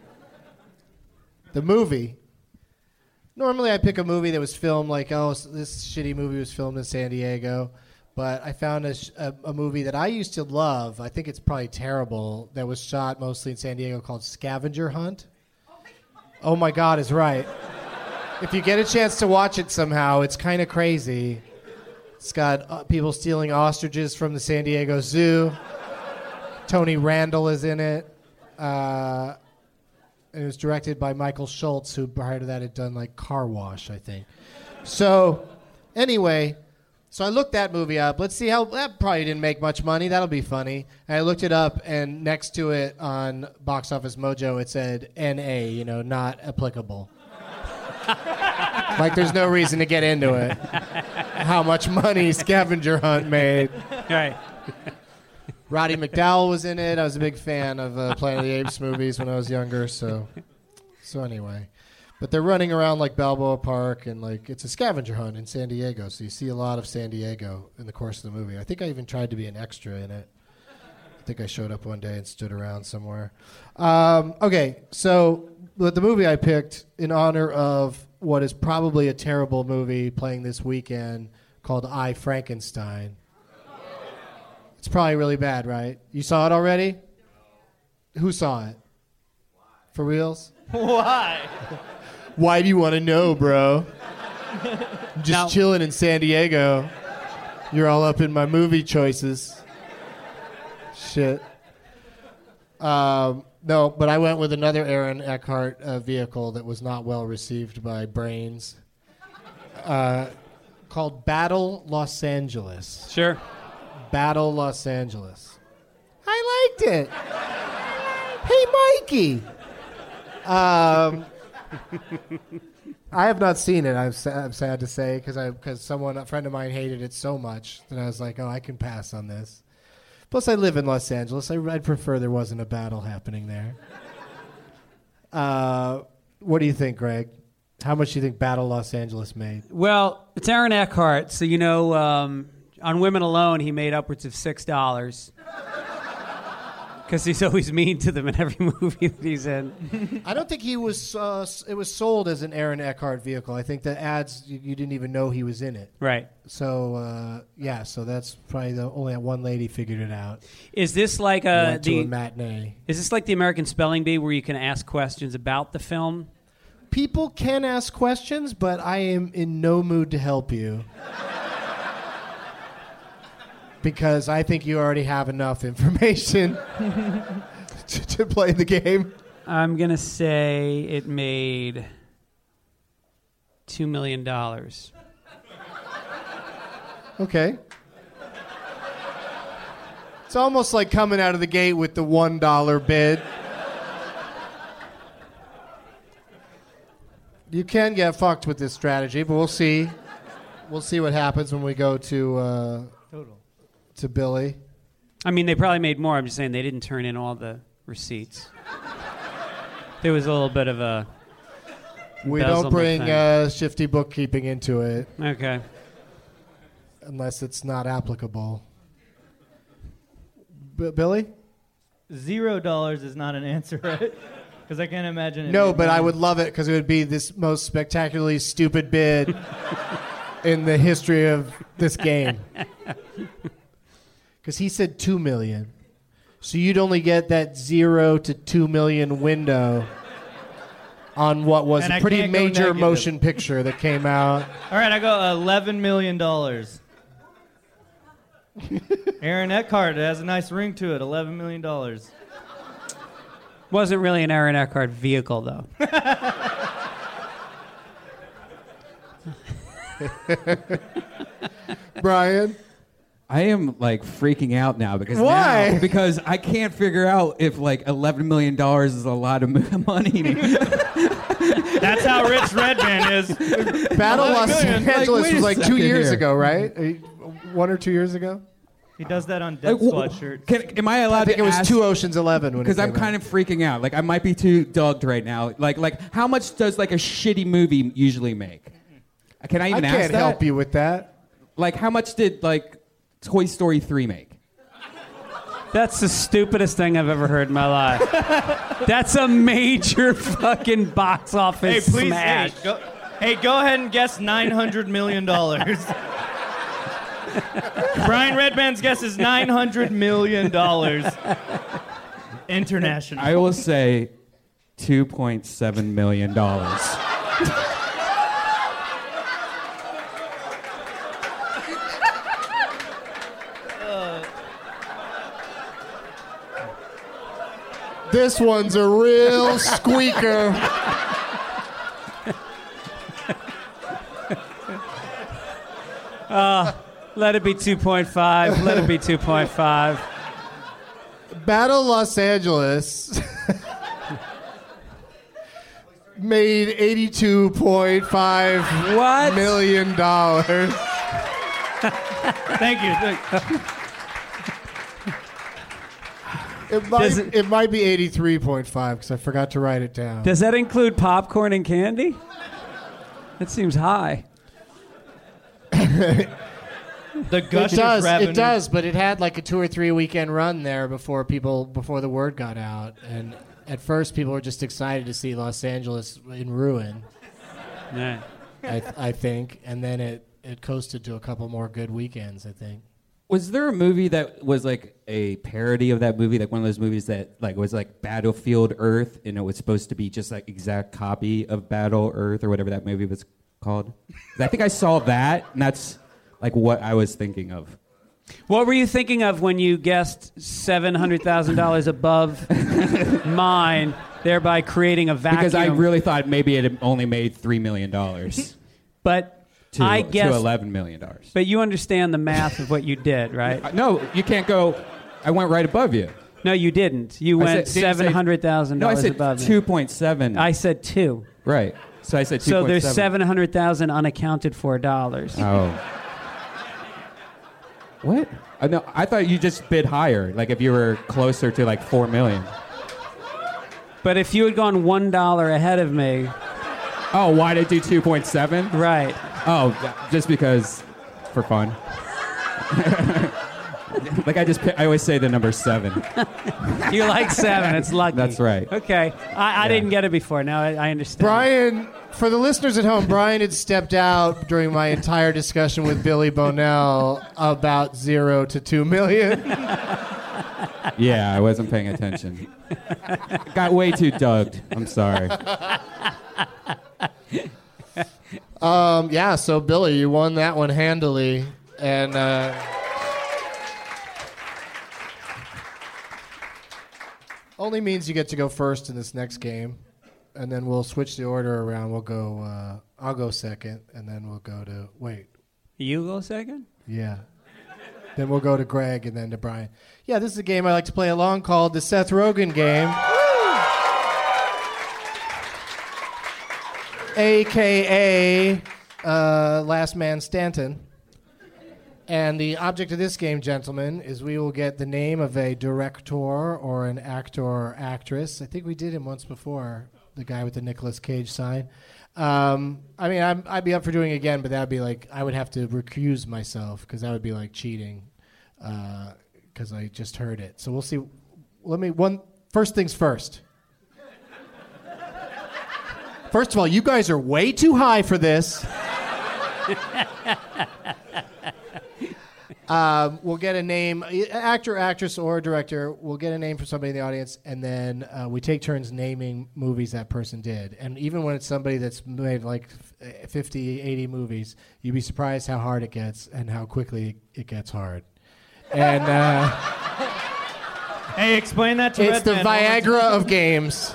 The movie. Normally I pick a movie that was filmed like, this shitty movie was filmed in San Diego. But I found a movie that I used to love. I think it's probably terrible, that was shot mostly in San Diego, called Scavenger Hunt. Oh my God is right. If you get a chance to watch it somehow, it's kind of crazy. It's got people stealing ostriches from the San Diego Zoo. Tony Randall is in it. And it was directed by Michael Schultz, who prior to that had done like Car Wash, I think. So, anyway, so I looked that movie up. Let's see how, that probably didn't make much money. That'll be funny. And I looked it up, and next to it on Box Office Mojo, it said NA, not applicable. Like there's no reason to get into it. How much money Scavenger Hunt made. Right. Roddy McDowell was in it. I was a big fan of Planet of the Apes movies when I was younger. So anyway. But they're running around like Balboa Park, and like it's a scavenger hunt in San Diego. So you see a lot of San Diego in the course of the movie. I think I even tried to be an extra in it. I think I showed up one day and stood around somewhere. Okay, so the movie I picked in honor of what is probably a terrible movie playing this weekend called I, Frankenstein. It's probably really bad, right? You saw it already? Who saw it? For reals? Why? Why do you want to know, bro? I'm just chilling in San Diego. You're all up in my movie choices. Shit. No, but I went with another Aaron Eckhart vehicle that was not well received by brains, called Battle Los Angeles. Sure. Battle Los Angeles. I liked it. Hey, Mikey. I have not seen it. I'm sad to say, because a friend of mine hated it so much that I was like, I can pass on this. Plus, I live in Los Angeles. I'd prefer there wasn't a battle happening there. What do you think, Greg? How much do you think Battle Los Angeles made? Well, it's Aaron Eckhart, so on Women Alone, he made upwards of $6. Because he's always mean to them in every movie that he's in. I don't think he was. It was sold as an Aaron Eckhart vehicle. I think the ads you didn't even know he was in it. Right. So so that's probably only that one lady figured it out. Is this like Went to a matinee? Is this like the American Spelling Bee, where you can ask questions about the film? People can ask questions, but I am in no mood to help you. Because I think you already have enough information to play the game. I'm going to say it made $2 million. Okay. It's almost like coming out of the gate with the $1 bid. You can get fucked with this strategy, but we'll see. We'll see what happens when we go to Billy. I mean, they probably made more. I'm just saying they didn't turn in all the receipts. There was a little bit of a We don't bring shifty bookkeeping into it. Okay. Unless it's not applicable. Billy? $0 is not an answer, right? Because I can't imagine it. No, but I would love it because it would be this most spectacularly stupid bid in the history of this game. Because he said 2 million. So you'd only get that 0 to 2 million window on what was And a I pretty can't go major negative. motion picture that came out. All right, I go $11 million. Aaron Eckhart, it has a nice ring to it, $11 million. Wasn't really an Aaron Eckhart vehicle, though. Brian? I am like freaking out now because Why? now, because I can't figure out if like $11 million is a lot of money. That's how rich Redman is. Battle Los million. Angeles Wait a was like 2 second years here. ago, right? 1 or 2 years ago? He does that on Death Squad shirts. Am I allowed I think to it was ask? 2 Oceans 11 when it Because I'm came kind out. of freaking out. Like I might be too dogged right now. Like how much does like a shitty movie usually make? Can I I even ask can't that? help you with that. Like how much did like Toy Story 3 make? That's the stupidest thing I've ever heard in my life. That's a major fucking box office Hey, please, smash. go ahead and guess $900 million. Brian Redman's guess is $900 million. International. I will say $2.7 million. This one's a real squeaker. Let it be 2.5. Let it be 2.5. Battle Los Angeles made $82.5 What? million. Thank you. It might be 83.5 because I forgot to write it down. Does that include popcorn and candy? That seems high. The gushers revenue. It does, but it had like a 2 or 3 weekend run there before the word got out. And at first, people were just excited to see Los Angeles in ruin. Yeah. I think, and then it coasted to a couple more good weekends. I think. Was there a movie that was like a parody of that movie, like one of those movies that like was like Battlefield Earth, and it was supposed to be just like exact copy of Battle Earth or whatever that movie was called? 'Cause I think I saw that, and that's like what I was thinking of. What were you thinking of when you guessed $700,000 above mine, thereby creating a vacuum? Because I really thought maybe it had only made $3 million But to I guess. $11 million. But you understand the math of what you did, right? No, you can't go. I went right above you. No, you didn't. You went didn't say- $700,000 No, I said above me. 2.7. I said 2. Right. So I said 2.7. So there's 700,000 unaccounted for dollars. Oh. What? No, I thought you just bid higher. Like if you were closer to like 4 million. But if you had gone $1 ahead of me, Oh, why did I do 2.7? right? Oh, just because, for fun. Like I always say the number 7. You like 7. It's lucky. That's right. Okay. I didn't get it before. Now I understand. Brian, for the listeners at home, Brian had stepped out during my entire discussion with Billy Bonell about 0 to 2 million. Yeah, I wasn't paying attention. Got way too dugged. I'm sorry. Yeah, so Billy, you won that one handily. And only means you get to go first in this next game. And then we'll switch the order around. We'll go, I'll go second, and then we'll go to, You go second? yeah. Then we'll go to Greg and then to Brian. Yeah, this is a game I like to play along called the Seth Rogen game. AKA Last Man Stanton. And the object of this game, gentlemen, is we will get the name of a director or an actor or actress. I think we did him once before, the guy with the Nicolas Cage sign. I mean, I'd be up for doing it again, but that would be like, I would have to recuse myself because that would be like cheating because I just heard it. So we'll see. First things first. First of all, you guys are way too high for this. We'll get a name, actor, actress, or director. We'll get a name for somebody in the audience, and then we take turns naming movies that person did. And even when it's somebody that's made like 50, 80 movies, you'd be surprised how hard it gets and how quickly it gets hard. And hey, explain that to it's the Viagra of games.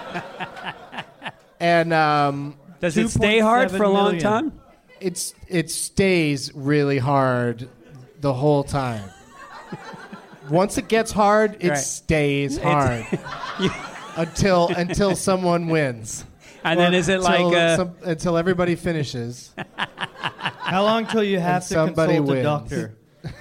And does it stay hard for a long time? It stays really hard the whole time. Once it gets hard, it stays hard until someone wins. And then is it until everybody finishes? How long till you have to somebody consult wins. a doctor?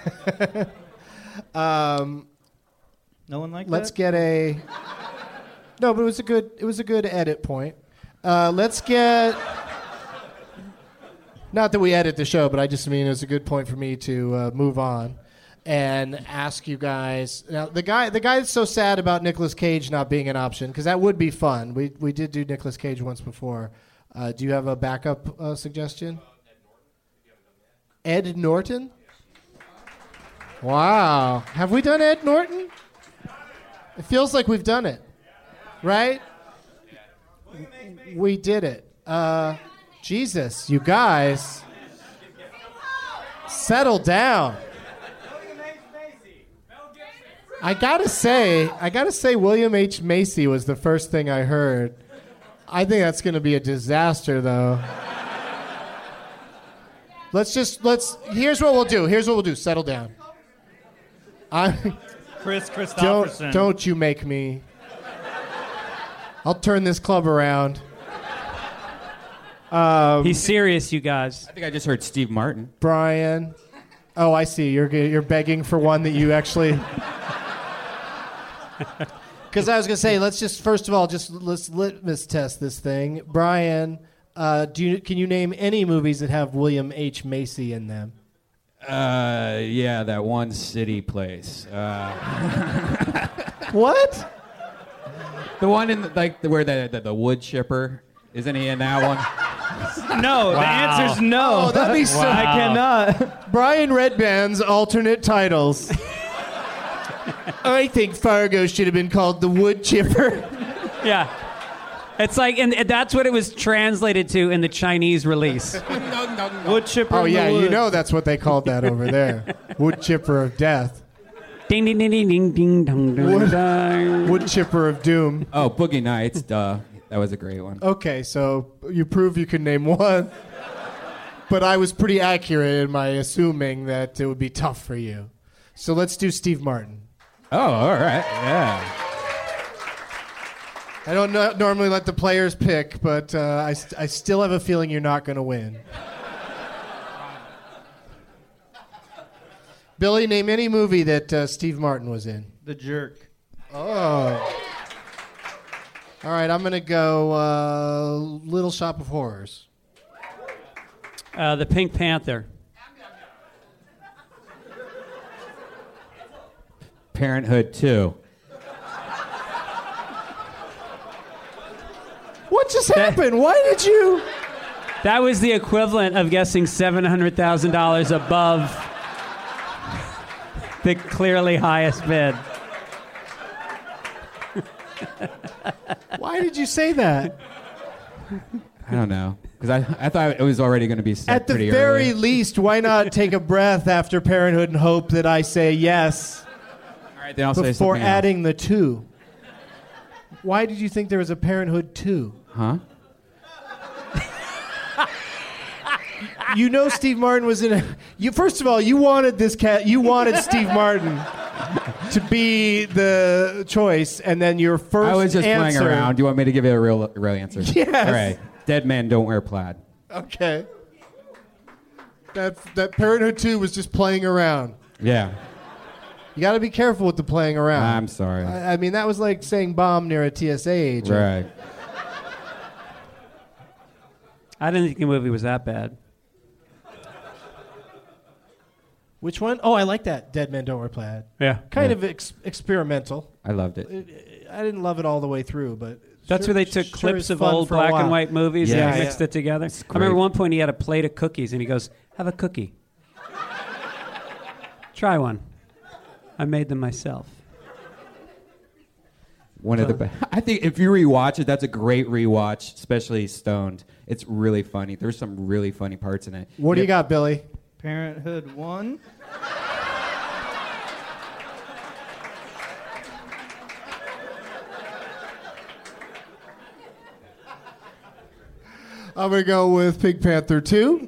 No one like let's that? get a. No, but it was a good edit point. Let's get. Not that we edit the show, but I just mean it was a good point for me to move on and ask you guys. Now, the guy that's so sad about Nicolas Cage not being an option, because that would be fun. We did do Nicolas Cage once before. Do you have a backup suggestion? Ed Norton? Wow. Have we done Ed Norton? It feels like we've done it, right? We did it. Jesus, you guys. Settle down. I gotta say William H. Macy was the first thing I heard. I think that's gonna be a disaster though. Here's what we'll do. Settle down. Chris Christopherson. Don't you make me. I'll turn this club around. He's serious, you guys. I think I just heard Steve Martin. Brian. Oh, I see. You're begging for one that you actually. Because I was gonna say, let's litmus test this thing. Brian, can you name any movies that have William H. Macy in them? Yeah, that one city place. What? The one in where the wood chipper. Isn't he in that one? No, the answer's no. Oh, that'd be so. I cannot. Brian Redband's alternate titles. I think Fargo should have been called The Wood Chipper. Yeah. It's like, and that's what it was translated to in the Chinese release. Wood chipper. Oh, yeah, in the you woods. know that's what they called that over there. Wood Chipper of Death. Ding, ding, ding, ding, ding, ding, dong, dong, dong. Wood Chipper of Doom. Oh, Boogie Nights, duh. That was a great one. Okay, so you prove you can name one. But I was pretty accurate in my assuming that it would be tough for you. So let's do Steve Martin. Oh, all right. Yeah. I don't normally let the players pick, but I still have a feeling you're not going to win. Billy, name any movie that Steve Martin was in. The Jerk. Oh. All right, I'm going to go Little Shop of Horrors. The Pink Panther. Parenthood 2. What just happened? Why did you... That was the equivalent of guessing $700,000 above the clearly highest bid. Why did you say that? I don't know. Because I thought it was already going to be set At the pretty very early. least, why not take a breath after Parenthood and hope that I say yes All right, then I'll say before something adding the 2? Why did you think there was a Parenthood 2? Huh? You know Steve Martin was in a... First of all, you wanted this cat... You wanted Steve Martin to be the choice, and then your first I was just playing answer... around. Do you want me to give you a real answer? Yes. All right. Dead men don't wear plaid. Okay. That Parenthood 2 was just playing around. Yeah. You got to be careful with the playing around. I'm sorry. I mean, that was like saying bomb near a TSA agent. Right. I didn't think the movie was that bad. Which one? Oh, I like that. Dead Men Don't Wear Plaid. Yeah. Kind of experimental. I loved it. I didn't love it all the way through, but That's where they took Sure clips is of fun old for a black while. and white movies Yeah. and he mixed it together. I great. remember one point he had a plate of cookies and he goes, "Have a cookie. Try one. I made them myself." One of the best. I think if you rewatch it, that's a great rewatch, especially stoned. It's really funny. There's some really funny parts in it. What do you got, Billy? Parenthood 1. I'm going to go with Pink Panther 2.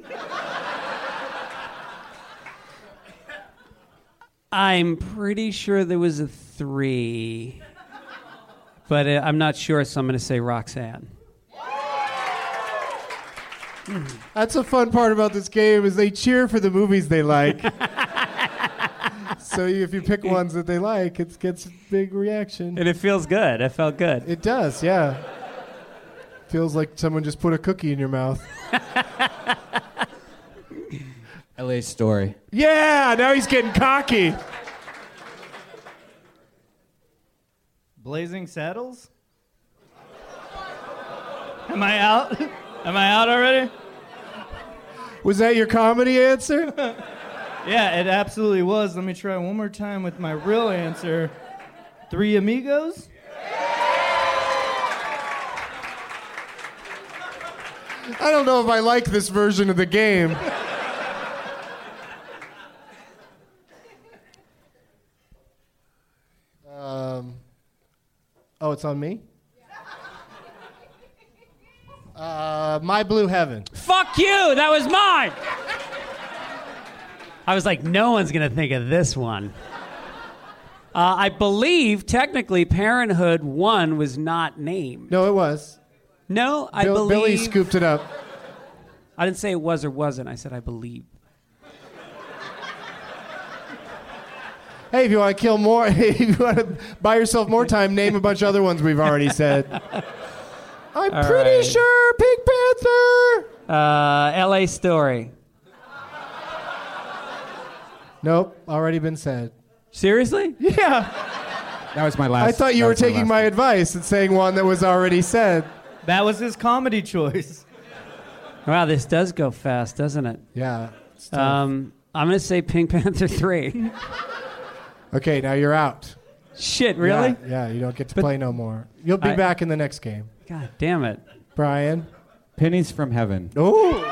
I'm pretty sure there was a 3, but I'm not sure, so I'm going to say Roxanne. That's a fun part about this game is they cheer for the movies they like. So if you pick ones that they like, it gets a big reaction. And it feels good. It felt good. It does, yeah. Feels like someone just put a cookie in your mouth. LA Story. Yeah, now he's getting cocky. Blazing Saddles? Am I out? Am I out already? Was that your comedy answer? Yeah, it absolutely was. Let me try one more time with my real answer. Three Amigos? I don't know if I like this version of the game. Oh, it's on me? My Blue Heaven. Fuck you! That was mine! I was like, no one's going to think of this one. I believe, technically, Parenthood 1 was not named. No, it was. No, I believe... Billy scooped it up. I didn't say it was or wasn't. I said I believe. Hey, if you want to kill more, if you want to buy yourself more time, name a bunch of other ones we've already said. I'm All pretty right. sure Pink Panther. L.A. Story. Nope, already been said. Seriously? Yeah. That was my last. I thought you that were was my taking last my one. advice and saying one that was already said. That was his comedy choice. Wow, this does go fast, doesn't it? Yeah. it's tough. I'm going to say Pink Panther 3. Okay, now you're out. Shit, really? Yeah, you don't get to play no more. You'll be back in the next game. God damn it. Brian. Pennies from Heaven. Oh.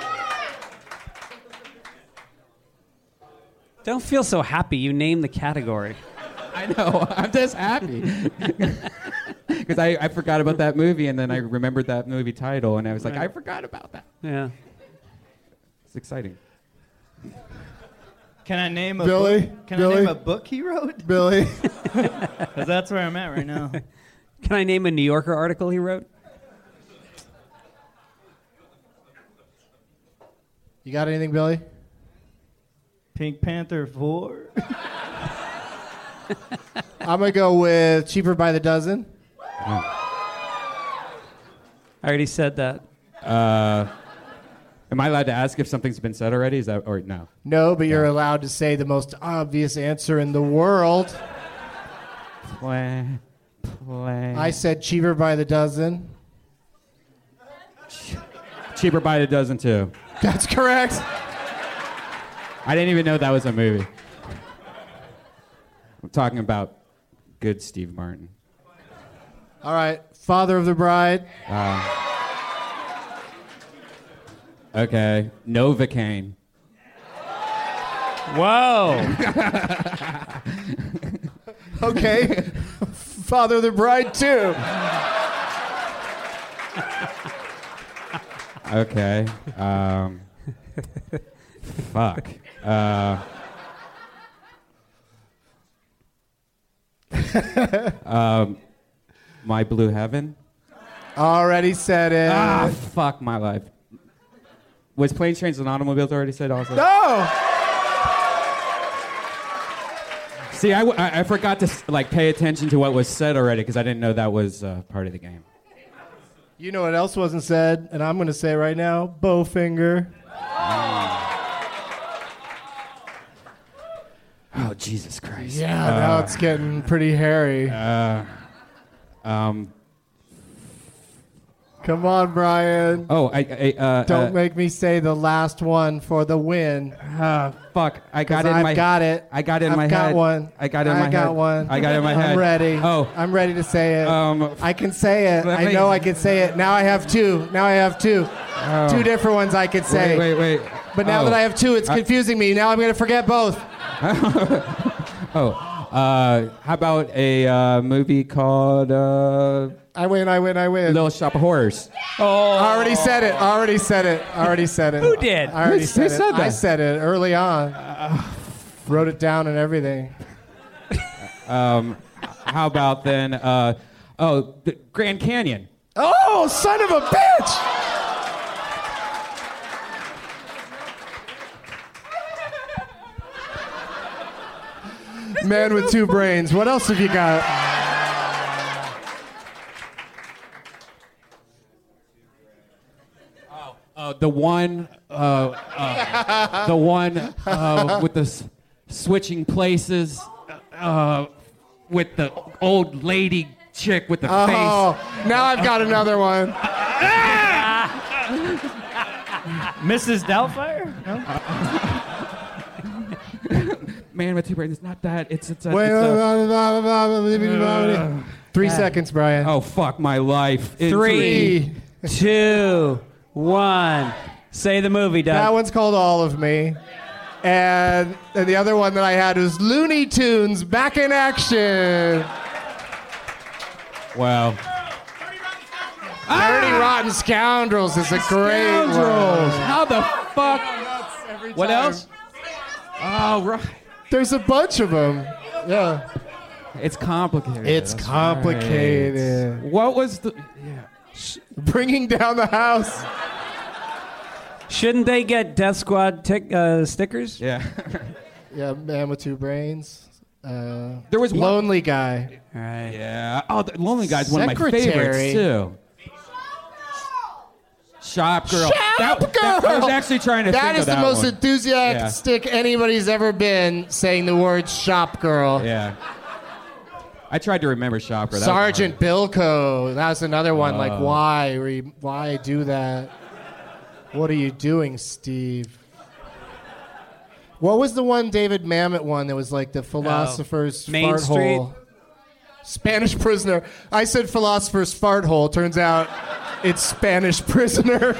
Don't feel so happy. You named the category. I know. I'm just happy. Because I forgot about that movie, and then I remembered that movie title, and I was like, I forgot about that. Yeah. It's exciting. Can I name a Billy? book? Can Billy? I name a book he wrote? Billy. Because that's where I'm at right now. Can I name a New Yorker article he wrote? You got anything, Billy? Pink Panther 4. I'm going to go with Cheaper by the Dozen. I already said that. Am I allowed to ask if something's been said already? Is that or no? No, but you're allowed to say the most obvious answer in the world. Play. I said Cheaper by the Dozen. Cheaper by the Dozen too. That's correct. I didn't even know that was a movie. I'm talking about good Steve Martin. All right, Father of the Bride. Okay, Novocaine. Whoa. Okay, Father of the Bride 2. Okay. Fuck. My Blue Heaven. Already said it. Fuck my life. Was Planes, Trains, and Automobiles already said also? No. See, I forgot to pay attention to what was said already because I didn't know that was part of the game. You know what else wasn't said, and I'm going to say it right now, Bowfinger. Oh, Jesus Christ. Yeah, now it's getting pretty hairy. Come on, Brian. Oh, Don't make me say the last one for the win. Fuck. I got 'Cause it in my I've got it. I got it in I've my got head. one. I got it in my head. I got one. I got it in my head. I'm ready. Oh. I'm ready to say it. I can say it. Let I me- know I can say it. Now I have two. Two different ones I could say. Wait. But now that I have two, it's confusing me. Now I'm going to forget both. How about a movie called I win. Little Shop of Horrors? Already said it. Who did? I already Who said said it. that? I said it early on. Wrote it down and everything. How about then? The Grand Canyon. Oh, son of a bitch! Man with two brains. What else have you got? The one with the switching places, with the old lady chick with the Oh, face. now I've got another one. Mrs. Doubtfire? No? Man with two brains. It's not that. It's 3 seconds, Brian. Oh fuck my life. In 3, 2, 1. Say the movie, Doug. That one's called All of Me. And the other one that I had was Looney Tunes Back in Action. Wow. 30 Rotten Scoundrels is a great one. How the fuck? What else? Oh right. There's a bunch of them. Yeah. It's complicated. It's That's complicated. right. What was the? Bringing Down the House. Shouldn't they get Death Squad stickers? Yeah. Yeah, Man with Two Brains. There was one. Lonely Guy. All right. Yeah. Oh, the Lonely Guy's one of my Secretary. favorites too. Shop Girl. Shop Girl. I was actually trying to think That of is the that most one. enthusiastic anybody's ever been saying the word Shop Girl. Yeah. I tried to remember Shop Girl. That was Sergeant hard. Bilko. That was another one. Like, why do that? What are you doing, Steve? What was the one David Mamet one that was like the philosopher's Main fart Street? hole? Spanish Prisoner. I said philosopher's fart hole. Turns out it's Spanish Prisoner.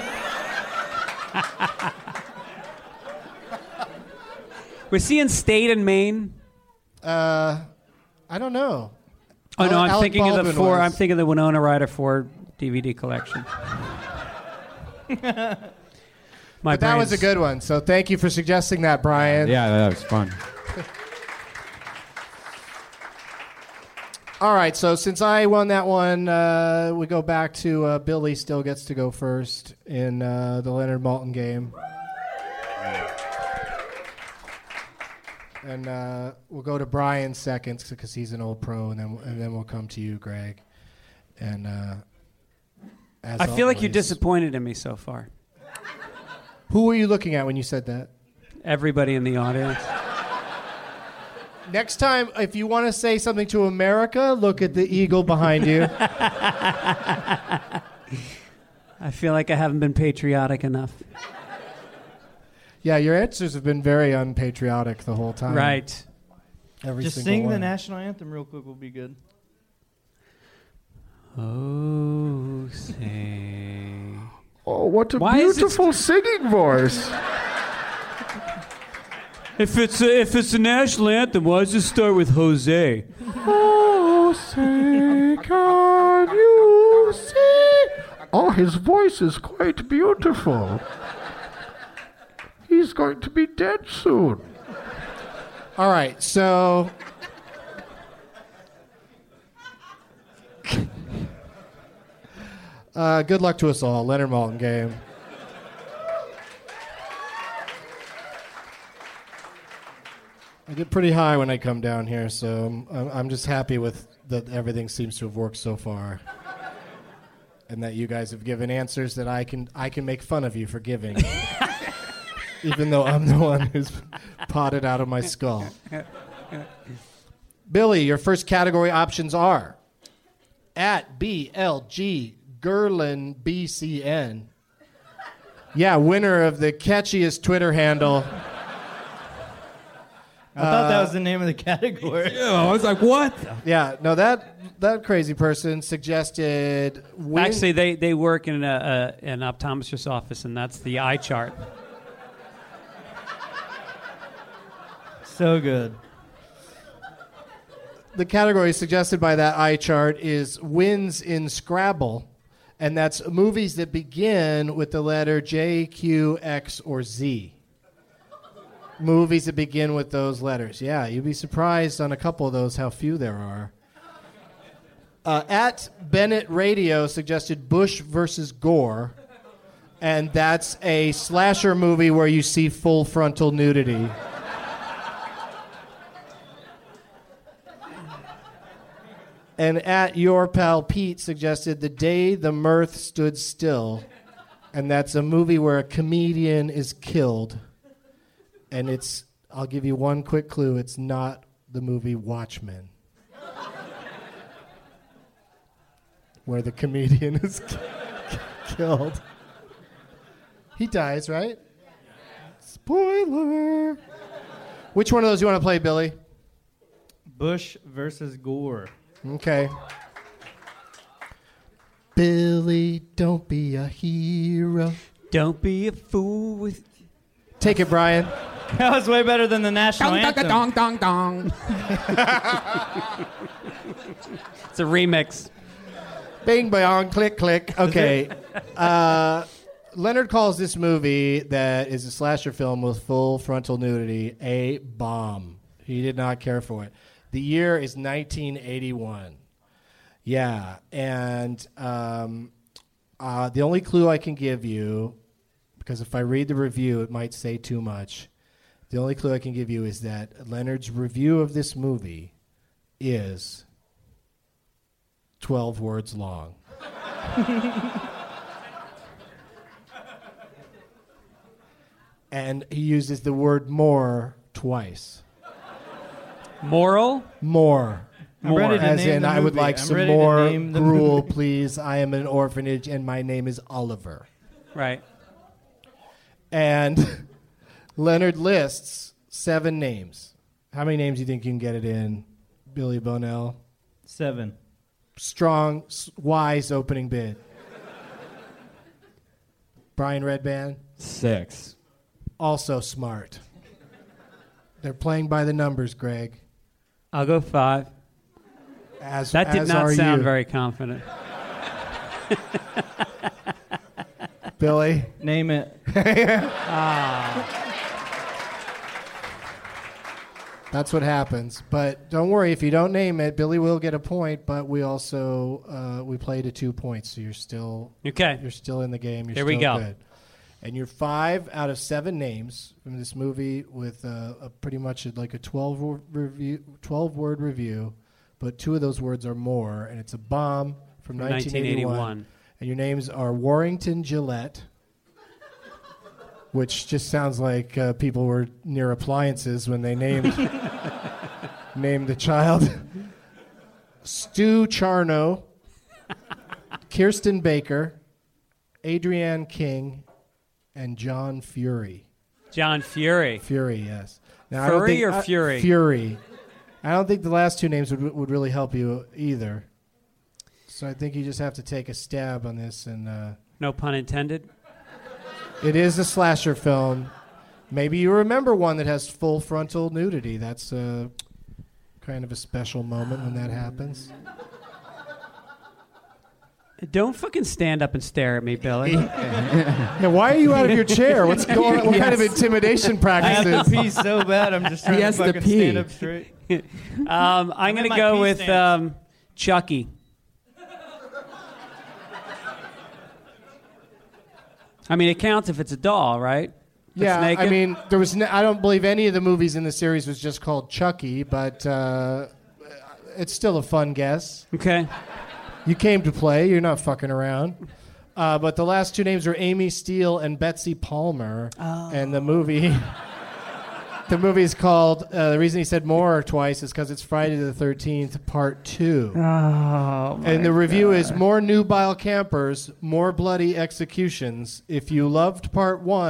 Was he in State and Maine? I don't know. Oh no, I'm Alec thinking of the Baldwin four. was. I'm thinking of the Winona Ryder 4 DVD collection. But that was a good one. So thank you for suggesting that, Brian. Yeah, that was fun. All right, so since I won that one, we go back to Billy still gets to go first in the Leonard Maltin game. And we'll go to Brian second because he's an old pro, and then we'll come to you, Greg. And as I feel like you're always- disappointed in me so far. Who were you looking at when you said that? Everybody in the audience. Next time, if you want to say something to America, look at the eagle behind you. I feel like I haven't been patriotic enough. Yeah, your answers have been very unpatriotic the whole time. Right. Every Just single sing the one. national anthem real quick will be good. Oh, say. Oh, what a Why is it beautiful singing voice. If it's a national anthem, why does it start with Jose? Oh, say, can you see? Oh, his voice is quite beautiful. He's going to be dead soon. All right, so... good luck to us all. Leonard Maltin game. I get pretty high when I come down here, so I'm just happy with that everything seems to have worked so far. And that you guys have given answers that I can make fun of you for giving. Even though I'm the one who's potted out of my skull. Billy, your first category options are at BLG Gerlin BCN. Yeah, winner of the catchiest Twitter handle. I thought that was the name of the category. Yeah, I was like, what? Yeah, no, that crazy person suggested... Actually, they work in an optometrist's office, and that's the eye chart. So good. The category suggested by that eye chart is wins in Scrabble, and that's movies that begin with the letter J, Q, X, or Z. Movies that begin with those letters. Yeah, you'd be surprised on a couple of those how few there are. At Bennett Radio suggested Bush versus Gore, and that's a slasher movie where you see full frontal nudity. And at Your Pal Pete suggested The Day the Mirth Stood Still, and that's a movie where a comedian is killed. And it's, I'll give you one quick clue, it's not the movie Watchmen, where the comedian is killed. He dies, right? Spoiler. Which one of those do you want to play, Billy? Bush versus Gore. Okay. Billy, don't be a hero. Don't be a fool with... Take it, Brian. That was way better than the national anthem. Dong, dong, dong. It's a remix. Bing, bong, click, click. Okay. Leonard calls this movie that is a slasher film with full frontal nudity a bomb. He did not care for it. The year is 1981. Yeah, and the only clue I can give you, because if I read the review, it might say too much. The only clue I can give you is that Leonard's review of this movie is 12 words long. And he uses the word more twice. Moral? More. I'm ready to As name in, the I would movie. like I'm some ready to more name the gruel, movie. please. I am in an orphanage, and my name is Oliver. Right. And Leonard lists 7 names. How many names do you think you can get it in, Billy Bonell? 7. Strong, wise opening bid. Brian Redband? 6. Also smart. They're playing by the numbers, Greg. I'll go 5. That did not sound very confident. Billy? Name it. That's what happens. But don't worry, if you don't name it, Billy will get a point, but we also we play to 2 points, so you're still Okay. You're still in the game. You're Here still we go. good. And you're 5 out of 7 names from this movie with a pretty much like a 12-word review, but 2 of those words are more, and it's a bomb from 1981. And your names are Warrington Gillette, which just sounds like people were near appliances when they named named the child. Stu Charno, Kirsten Baker, Adrienne King, and John Fury. John Fury. Fury, yes. Now, Furry or Fury? Fury. I don't think the last 2 names would really help you either. So I think you just have to take a stab on this. And No pun intended. it is a slasher film. Maybe you remember one that has full frontal nudity. That's kind of a special moment when that happens. Don't fucking stand up and stare at me, Billy. Yeah, why are you out of your chair? What's going on? What kind of intimidation I have practices? to pee so bad. I'm just trying to has to fucking pee. stand up straight. I'm going to my go pee with stance. Chucky. I mean, it counts if it's a doll, right? That's Yeah, naked? I mean, there was. I don't believe any of the movies in the series was just called Chucky, but it's still a fun guess. Okay. You came to play. You're not fucking around. But the last 2 names are Amy Steele and Betsy Palmer, and the movie The movie's called, the reason he said more twice is because it's Friday the 13th, Part 2. And the review is more nubile campers, more bloody executions. If you loved Part 1, ...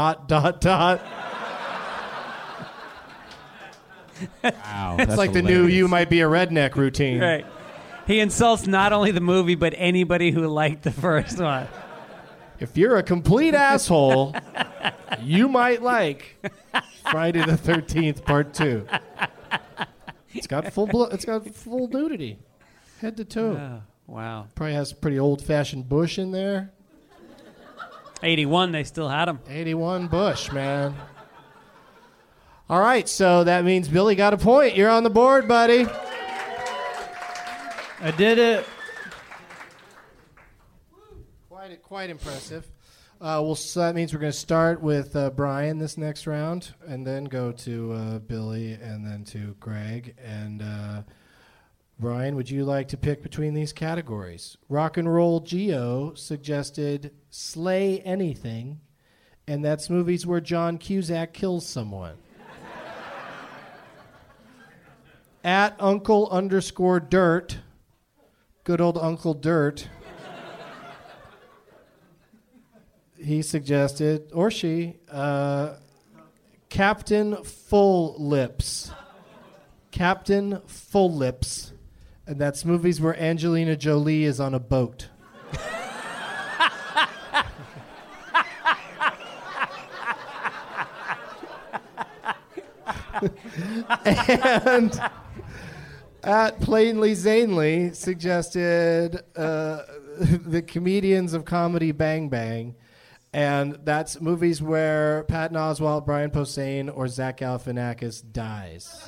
Wow. It's like the new You Might Be a Redneck routine. Right. He insults not only the movie, but anybody who liked the first one. If you're a complete asshole, you might like Friday the 13th, Part 2. It's got full nudity, head to toe. Oh, wow. Probably has a pretty old-fashioned bush in there. 81, they still had him. 81 Bush, man. All right, so that means Billy got a point. You're on the board, buddy. I did it. Quite impressive. So that means we're going to start with Brian this next round, and then go to Billy, and then to Greg. And Brian, would you like to pick between these categories? Rock and Roll Geo suggested Slay Anything, and that's movies where John Cusack kills someone. At Uncle_Dirt, good old Uncle Dirt, he suggested, or she, Captain Full Lips. Captain Full Lips. And that's movies where Angelina Jolie is on a boat. And at Plainly Zanely suggested the Comedians of Comedy Bang Bang. And that's movies where Patton Oswalt, Brian Posehn, or Zach Galifianakis dies.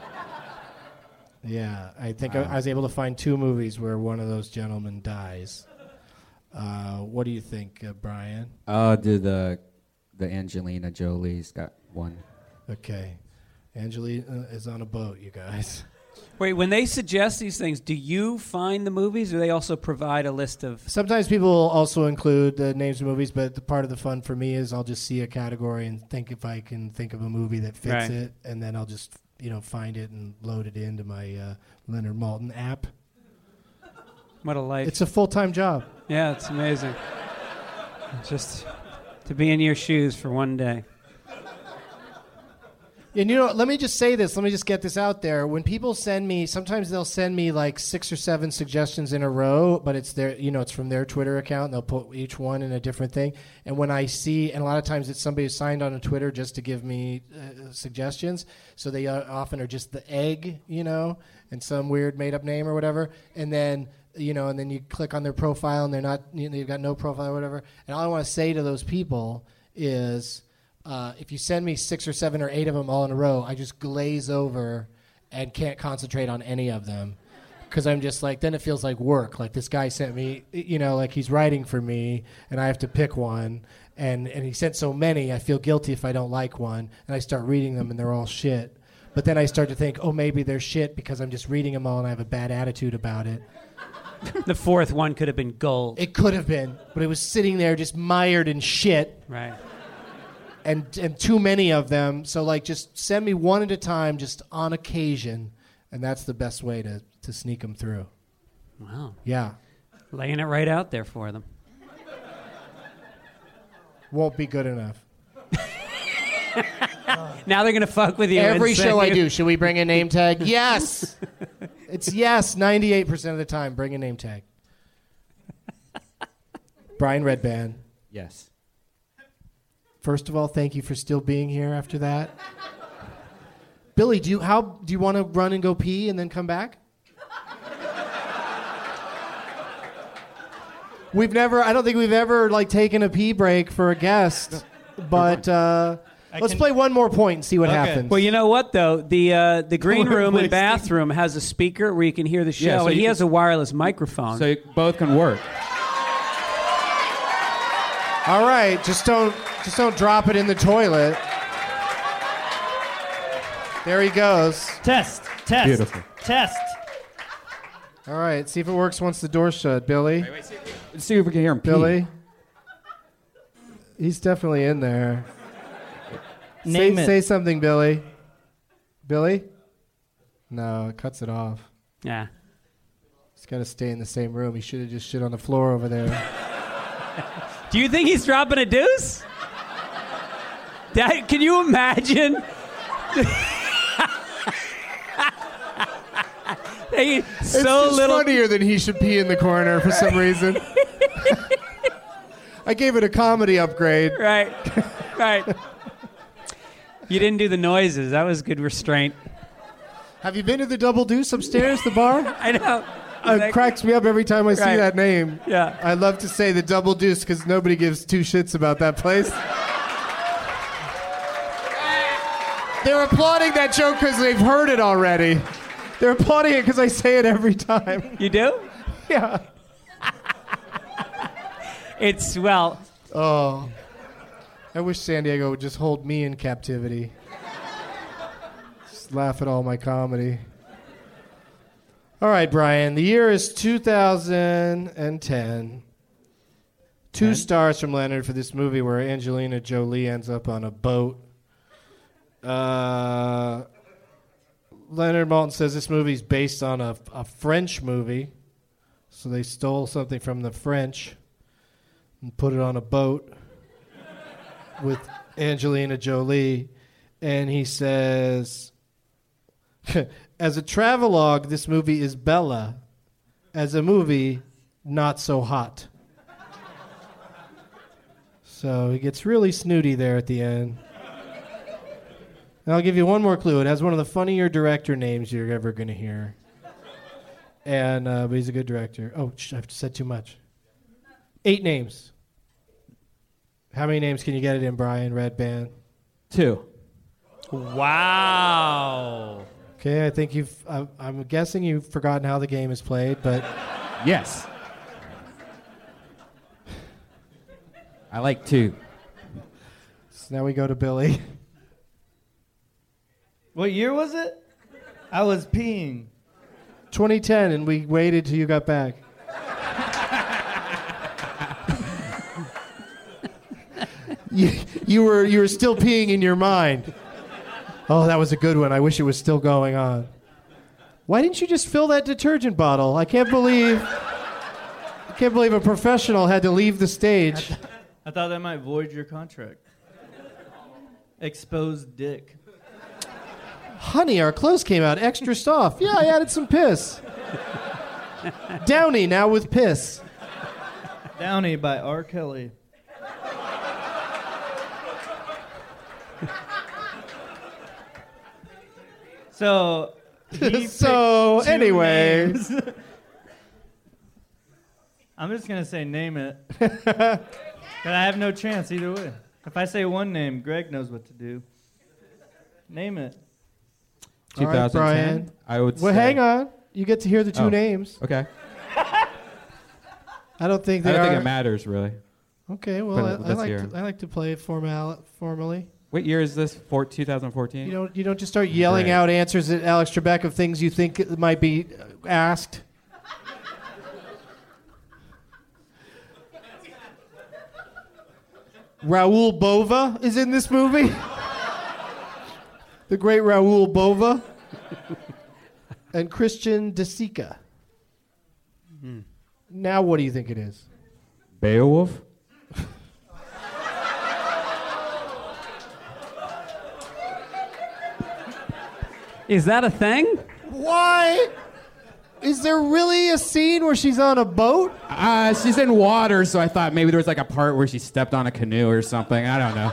Yeah, I think I was able to find 2 movies where one of those gentlemen dies. What do you think, Brian? I'll do the Angelina Jolie's got one. Okay. Angelina is on a boat, you guys. Wait, when they suggest these things, do you find the movies, or they also provide a list of... Sometimes people will also include the names of movies, but the part of the fun for me is I'll just see a category and think if I can think of a movie that fits it, and then I'll just find it and load it into my Leonard Maltin app. What a life. It's a full-time job. Yeah, it's amazing. Just to be in your shoes for one day. And let me just say this. Let me just get this out there. When people send me, sometimes they'll send me like 6 or 7 suggestions in a row, but it's their, it's from their Twitter account. And they'll put each one in a different thing. And when I see, and a lot of times it's somebody who signed on to Twitter just to give me suggestions. So they often are just the egg, and some weird made up name or whatever. And then, and then you click on their profile and they're not, they've got no profile or whatever. And all I want to say to those people is, if you send me 6 or 7 or 8 of them all in a row, I just glaze over and can't concentrate on any of them. Because I'm just like, then it feels like work. Like this guy sent me, like he's writing for me and I have to pick one. And he sent so many, I feel guilty if I don't like one. And I start reading them and they're all shit. But then I start to think, oh, maybe they're shit because I'm just reading them all and I have a bad attitude about it. The 4th one could have been gold. It could have been, but it was sitting there just mired in shit. Right. And too many of them, so like just send me one at a time, just on occasion, and that's the best way to sneak them through. Wow. Yeah. Laying it right out there for them. Won't be good enough. Now they're going to fuck with you. Every show I do, should we bring a name tag? Yes! It's yes, 98% of the time, bring a name tag. Brian Redband. Yes. First of all, thank you for still being here after that. Billy, do you want to run and go pee and then come back? I don't think we've ever taken a pee break for a guest, but let's play one more point and see what happens. Well, you know what though, the green room and bathroom has a speaker where you can hear the show, so and he has a wireless microphone, so both can work. All right, just don't drop it in the toilet. There he goes. Test. Beautiful. Test. All right, see if it works once the door's shut, Billy. Let's see if we can hear him pee. Billy? He's definitely in there. Name it. Say something, Billy. Billy? No, it cuts it off. Yeah. He's got to stay in the same room. He should have just shit on the floor over there. Do you think he's dropping a deuce? Can you imagine? It's just funnier than he should pee in the corner for some reason. I gave it a comedy upgrade. Right. You didn't do the noises. That was good restraint. Have you been to the Double Deuce upstairs, the bar? I know. It cracks me up every time I see that name. Yeah. I love to say the Double Deuce because nobody gives two shits about that place. They're applauding that joke because they've heard it already. They're applauding it because I say it every time. You do? Yeah. It's, well... Oh. I wish San Diego would just hold me in captivity. Just laugh at all my comedy. All right, Brian. The year is 2010. 2 stars from Leonard for this movie where Angelina Jolie ends up on a boat. Leonard Maltin says this movie is based on a French movie. So they stole something from the French and put it on a boat with Angelina Jolie. And he says, as a travelogue, this movie is Bella. As a movie, not so hot. So he gets really snooty there at the end. And I'll give you one more clue. It has one of the funnier director names you're ever going to hear. And but he's a good director. Oh, I've said too much. 8 names. How many names can you get it in, Brian Redband? 2. Wow. Okay, I think I'm guessing you've forgotten how the game is played, but... Yes. I like 2. So now we go to Billy. What year was it? I was peeing. 2010, and we waited till you got back. You were still peeing in your mind. Oh, that was a good one. I wish it was still going on. Why didn't you just fill that detergent bottle? I can't believe a professional had to leave the stage. I thought that might void your contract. Exposed dick. Honey, our clothes came out extra soft. Yeah, I added some piss. Downey now with piss. Downey by R. Kelly. So anyway. Names. I'm just going to say name it. But I have no chance either way. If I say one name, Greg knows what to do. Name it. 2010. All right, Brian. I would Well, say... hang on. You get to hear the 2 names. Okay. I don't think I they don't are. think it matters, really. Okay, well, But let's I like to play it formally. What year is this? 2014? You don't just start yelling out answers at Alex Trebek of things you think might be asked. Raul Bova is in this movie. The great Raul Bova. And Christian De Sica. Now what do you think it is? Beowulf? Is that a thing? Why? Is there really a scene where she's on a boat? She's in water, so I thought maybe there was like a part where she stepped on a canoe or something. I don't know.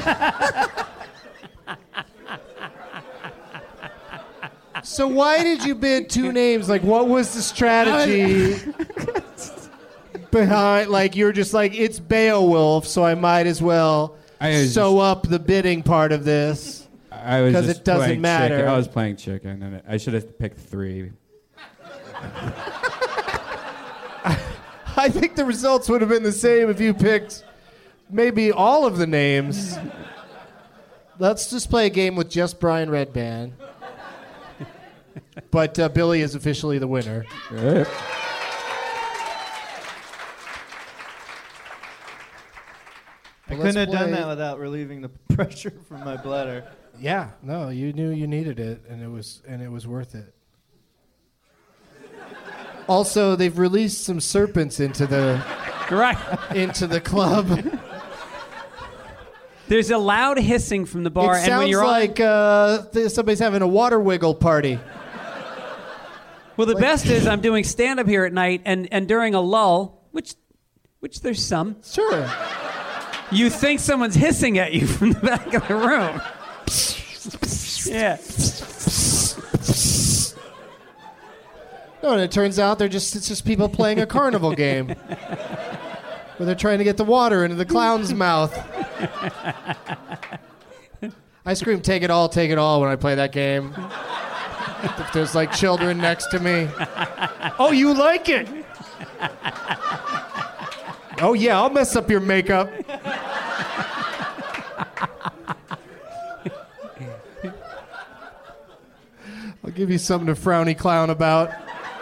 So why did you bid 2 names? Like, what was the strategy behind? Like, you're just like, it's Beowulf, so I might as well sew up the bidding part of this. I was because just it doesn't playing matter. Chicken. I was playing chicken, and I should have picked 3. I think the results would have been the same if you picked maybe all of the names. Let's just play a game with just Brian Redband. But Billy is officially the winner. Right. I But couldn't have let's done play- that without relieving the pressure from my bladder. Yeah, no, you knew you needed it, and it was worth it. Also, they've released some serpents into the club. There's a loud hissing from the bar, It and sounds when you're like somebody's having a water wiggle party. well, the best is I'm doing stand up here at night, and during a lull, which there's some, Sure. you think someone's hissing at you from the back of the room. Yeah. No, and it turns out it's just people playing a carnival game where they're trying to get the water into the clown's mouth. I scream, take it all," when I play that game. If there's like children next to me. Oh, you like it? Oh, yeah, I'll mess up your makeup. I'll give you something to frowny clown about.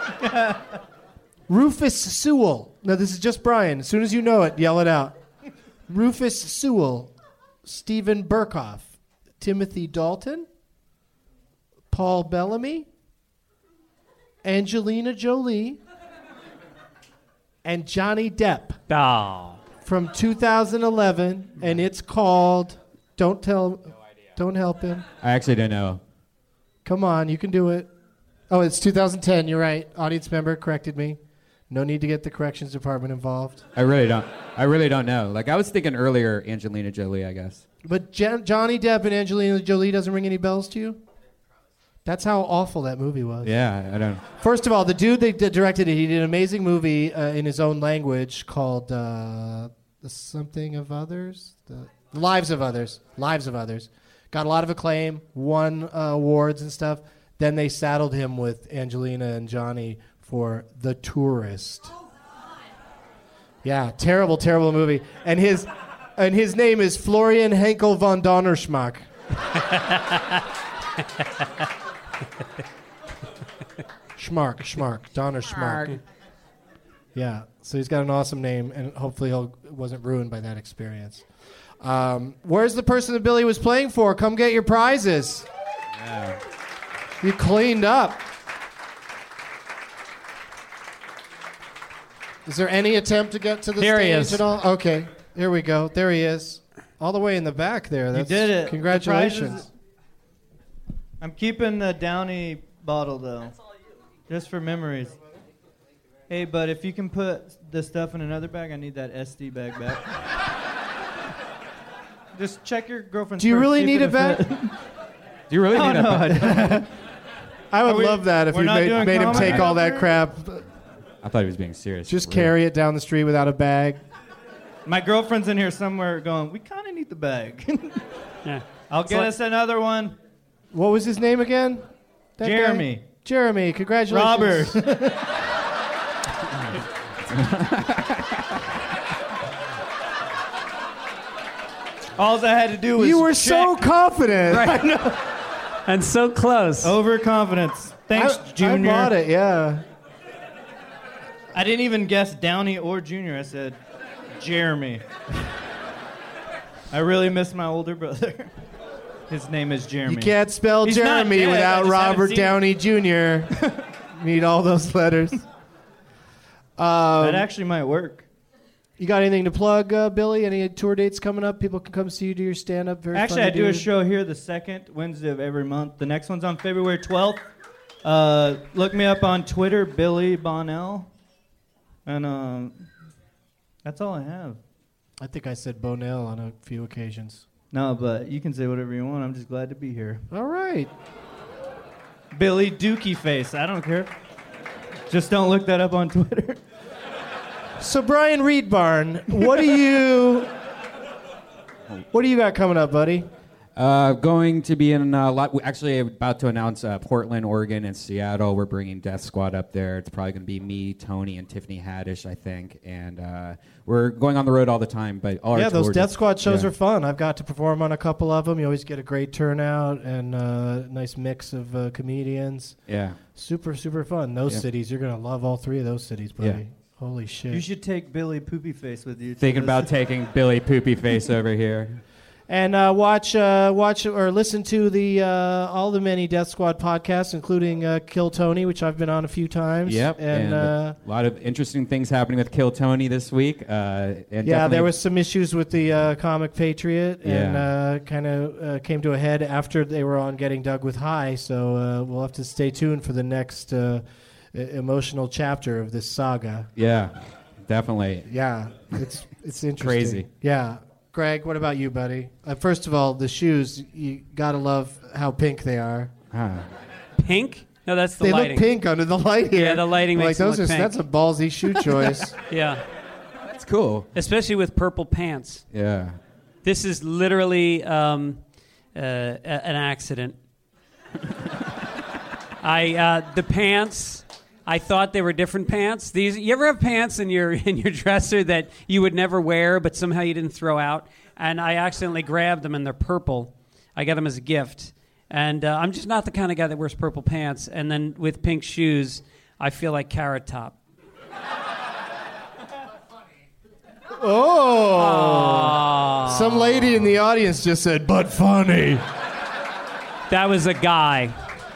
Rufus Sewell. No, this is just Brian. As soon as you know it, yell it out. Rufus Sewell, Stephen Burkhoff, Timothy Dalton, Paul Bellamy, Angelina Jolie, and Johnny Depp Oh. from 2011, and it's called Don't Help Him. I actually don't know. Come on, you can do it. Oh, it's 2010. You're right. Audience member corrected me. No need to get the corrections department involved. I really don't know. Like I was thinking earlier, Angelina Jolie, I guess. But Johnny Depp and Angelina Jolie doesn't ring any bells to you? That's how awful that movie was. Yeah, I don't. First of all, the dude that directed it, he did an amazing movie in his own language called The Something of Others? The Lives of Others. Lives of Others. Got a lot of acclaim, won awards and stuff. Then they saddled him with Angelina and Johnny for The Tourist. Yeah, terrible, terrible movie. And his name is Florian Henkel von Donnerschmack. Schmark, Donnerschmack. Yeah, so he's got an awesome name, and hopefully he wasn't ruined by that experience. Where's the person that Billy was playing for? Come get your prizes. Yeah. You cleaned up. Is there any attempt to get to the There he stage is. at all? Okay, here we go. There he is. All the way in the back there. You did it. Congratulations. The prize is- I'm keeping the Downy bottle, though. Just for memories. Hey, but if you can put the stuff in another bag, I need that SD bag back. Just check your girlfriend's Do you purse, really see need if a it'll bag? fit. Do you really Oh, need no, a I don't. I would Are we- love that if we're you not doing made him comedy take all up that here? crap. I thought he was being serious. Just Really. carry it down the street without a bag. My girlfriend's in here somewhere going, we kind of need the bag. Yeah. I'll get us another one. What was his name again? That Jeremy. guy? Jeremy, congratulations. Robert. All I had to do was You were check. so confident. Right. And so close. Overconfidence. Thanks, Junior. I bought it, yeah. I didn't even guess Downey or Junior. I said Jeremy. I really miss my older brother. His name is Jeremy. You can't spell He's not Jeremy dead, I without just haven't Robert seen Downey Jr. Need all those letters. That actually might work. You got anything to plug, Billy? Any tour dates coming up? People can come see you do your stand-up. Very Actually, fun I to do a show here the second Wednesday of every month. The next one's on February 12th. Look me up on Twitter, Billy Bonnell. And that's all I have. I think I said Bonell on a few occasions. No, but you can say whatever you want. I'm just glad to be here. All right. Billy Dookie Face. I don't care. Just don't look that up on Twitter. So Brian Reedbarn, what do you got coming up, buddy? Going to be in actually about to announce Portland, Oregon, and Seattle. We're bringing Death Squad up there. It's probably going to be me, Tony, and Tiffany Haddish, I think. And we're going on the road all the time. But all our Those tours- Death Squad shows yeah. are fun. I've got to perform on a couple of them. You always get a great turnout and a nice mix of comedians. Yeah. Super, super fun. Those Yeah. cities, you're going to love all three of those cities, buddy. Yeah. Holy shit. You should take Billy Poopy Face with you. Thinking about taking Billy Poopy Face over here. And watch or listen to the all the many Death Squad podcasts, including Kill Tony, which I've been on a few times. Yep, and a lot of interesting things happening with Kill Tony this week. And there was some issues with the Comic Patriot, and kind of came to a head after they were on Getting Dug with High. So we'll have to stay tuned for the next emotional chapter of this saga. Yeah, definitely. Yeah, it's interesting. Crazy. Yeah. Greg, what about you, buddy? First of all, the shoes, you gotta love how pink they are. Pink? No, that's the they lighting. They look pink under the light here. Yeah, the lighting makes them look pink. That's a ballsy shoe choice. Yeah. That's cool. Especially with purple pants. Yeah. This is literally an accident. The pants... I thought they were different pants. You ever have pants in your dresser that you would never wear, but somehow you didn't throw out? And I accidentally grabbed them, and they're purple. I got them as a gift. And I'm just not the kind of guy that wears purple pants. And then with pink shoes, I feel like Carrot Top. Oh. Some lady in the audience just said, "But funny." That was a guy.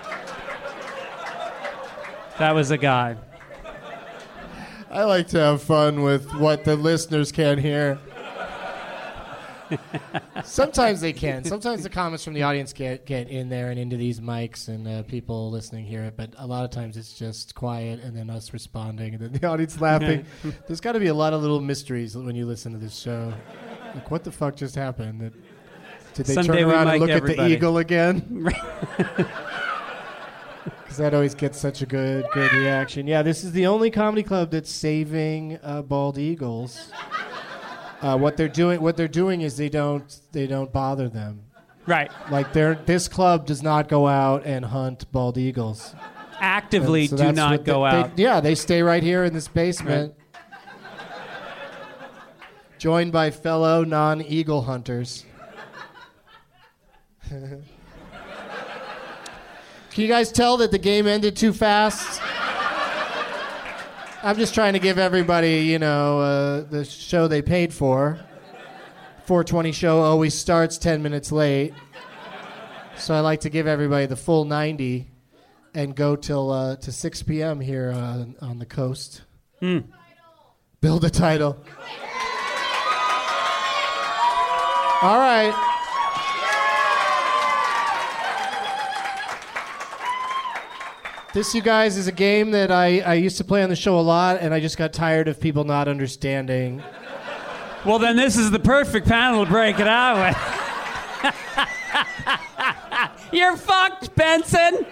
That was a guy. I like to have fun with what the listeners can't hear. Sometimes they can. Sometimes the comments from the audience get in there and into these mics, and people listening hear it. But a lot of times it's just quiet, and then us responding, and then the audience laughing. There's got to be a lot of little mysteries when you listen to this show. Like, what the fuck just happened? Did they Someday turn around and look everybody. at the eagle again? Because that always gets such a good reaction. Yeah, this is the only comedy club that's saving bald eagles. What they're doing is they don't bother them. Right. Like this club does not go out and hunt bald eagles. Actively do not go out. They stay right here in this basement. Right. Joined by fellow non-eagle hunters. Can you guys tell that the game ended too fast? I'm just trying to give everybody, the show they paid for. 420 show always starts 10 minutes late. So I like to give everybody the full 90 and go till to 6 p.m. here on the coast. Build a title. All right. This, you guys, is a game that I used to play on the show a lot, and I just got tired of people not understanding. Well, then this is the perfect panel to break it out with. You're fucked, Benson!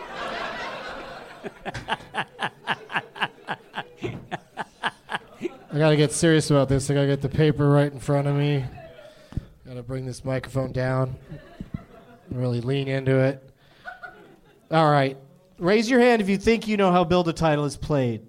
I gotta get serious about this. I gotta get the paper right in front of me. Gotta bring this microphone down. Really lean into it. All right. Raise your hand if you think you know how Build a Title is played.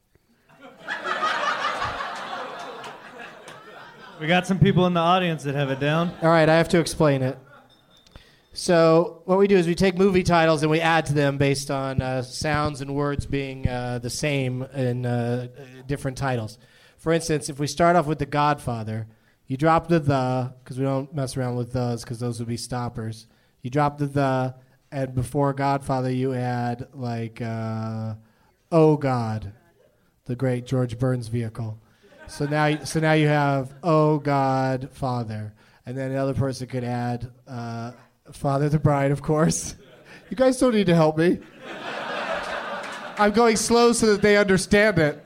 We got some people in the audience that have it down. All right, I have to explain it. So what we do is we take movie titles and we add to them based on sounds and words being the same in different titles. For instance, if we start off with The Godfather, you drop the because we don't mess around with thes because those would be stoppers. You drop the, and before Godfather you add like, Oh God, the great George Burns vehicle. So now you have Oh God, Father. And then the other person could add Father the Bride, of course. You guys don't need to help me. I'm going slow so that they understand it.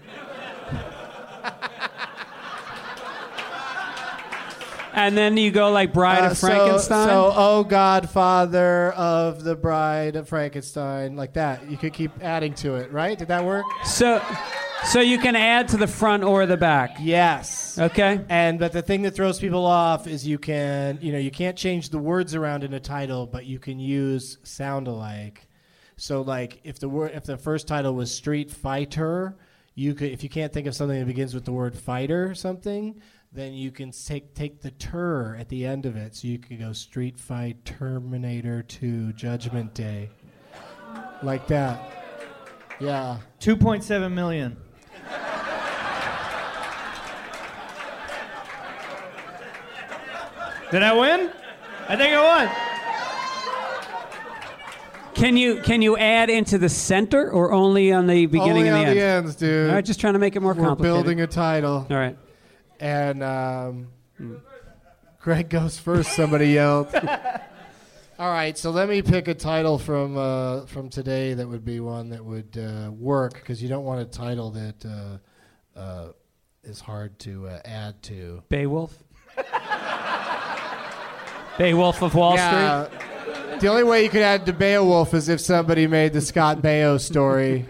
And then you go like Bride of Frankenstein? So, Oh God, Father of the Bride of Frankenstein, like that. You could keep adding to it, right? Did that work? So you can add to the front or the back? Yes. Okay. But the thing that throws people off is you can't change the words around in a title, but you can use sound alike. So like if the first title was Street Fighter, you could, if you can't think of something that begins with the word fighter or something, then you can take the ter at the end of it. So you could go Street Fight Terminator 2 Judgment Day. Like that. Yeah. 2.7 million. Did I win? I think I won. Can you add into the center or only on the beginning Only and the on end? the ends, dude. All right, just trying to make it more We're complicated. building a title. All right. And Greg goes first, somebody yelled. All right, so let me pick a title from today that would be one that would work, because you don't want a title that is hard to add to. Beowulf? Beowulf of Wall Street? The only way you could add to Beowulf is if somebody made the Scott Baio story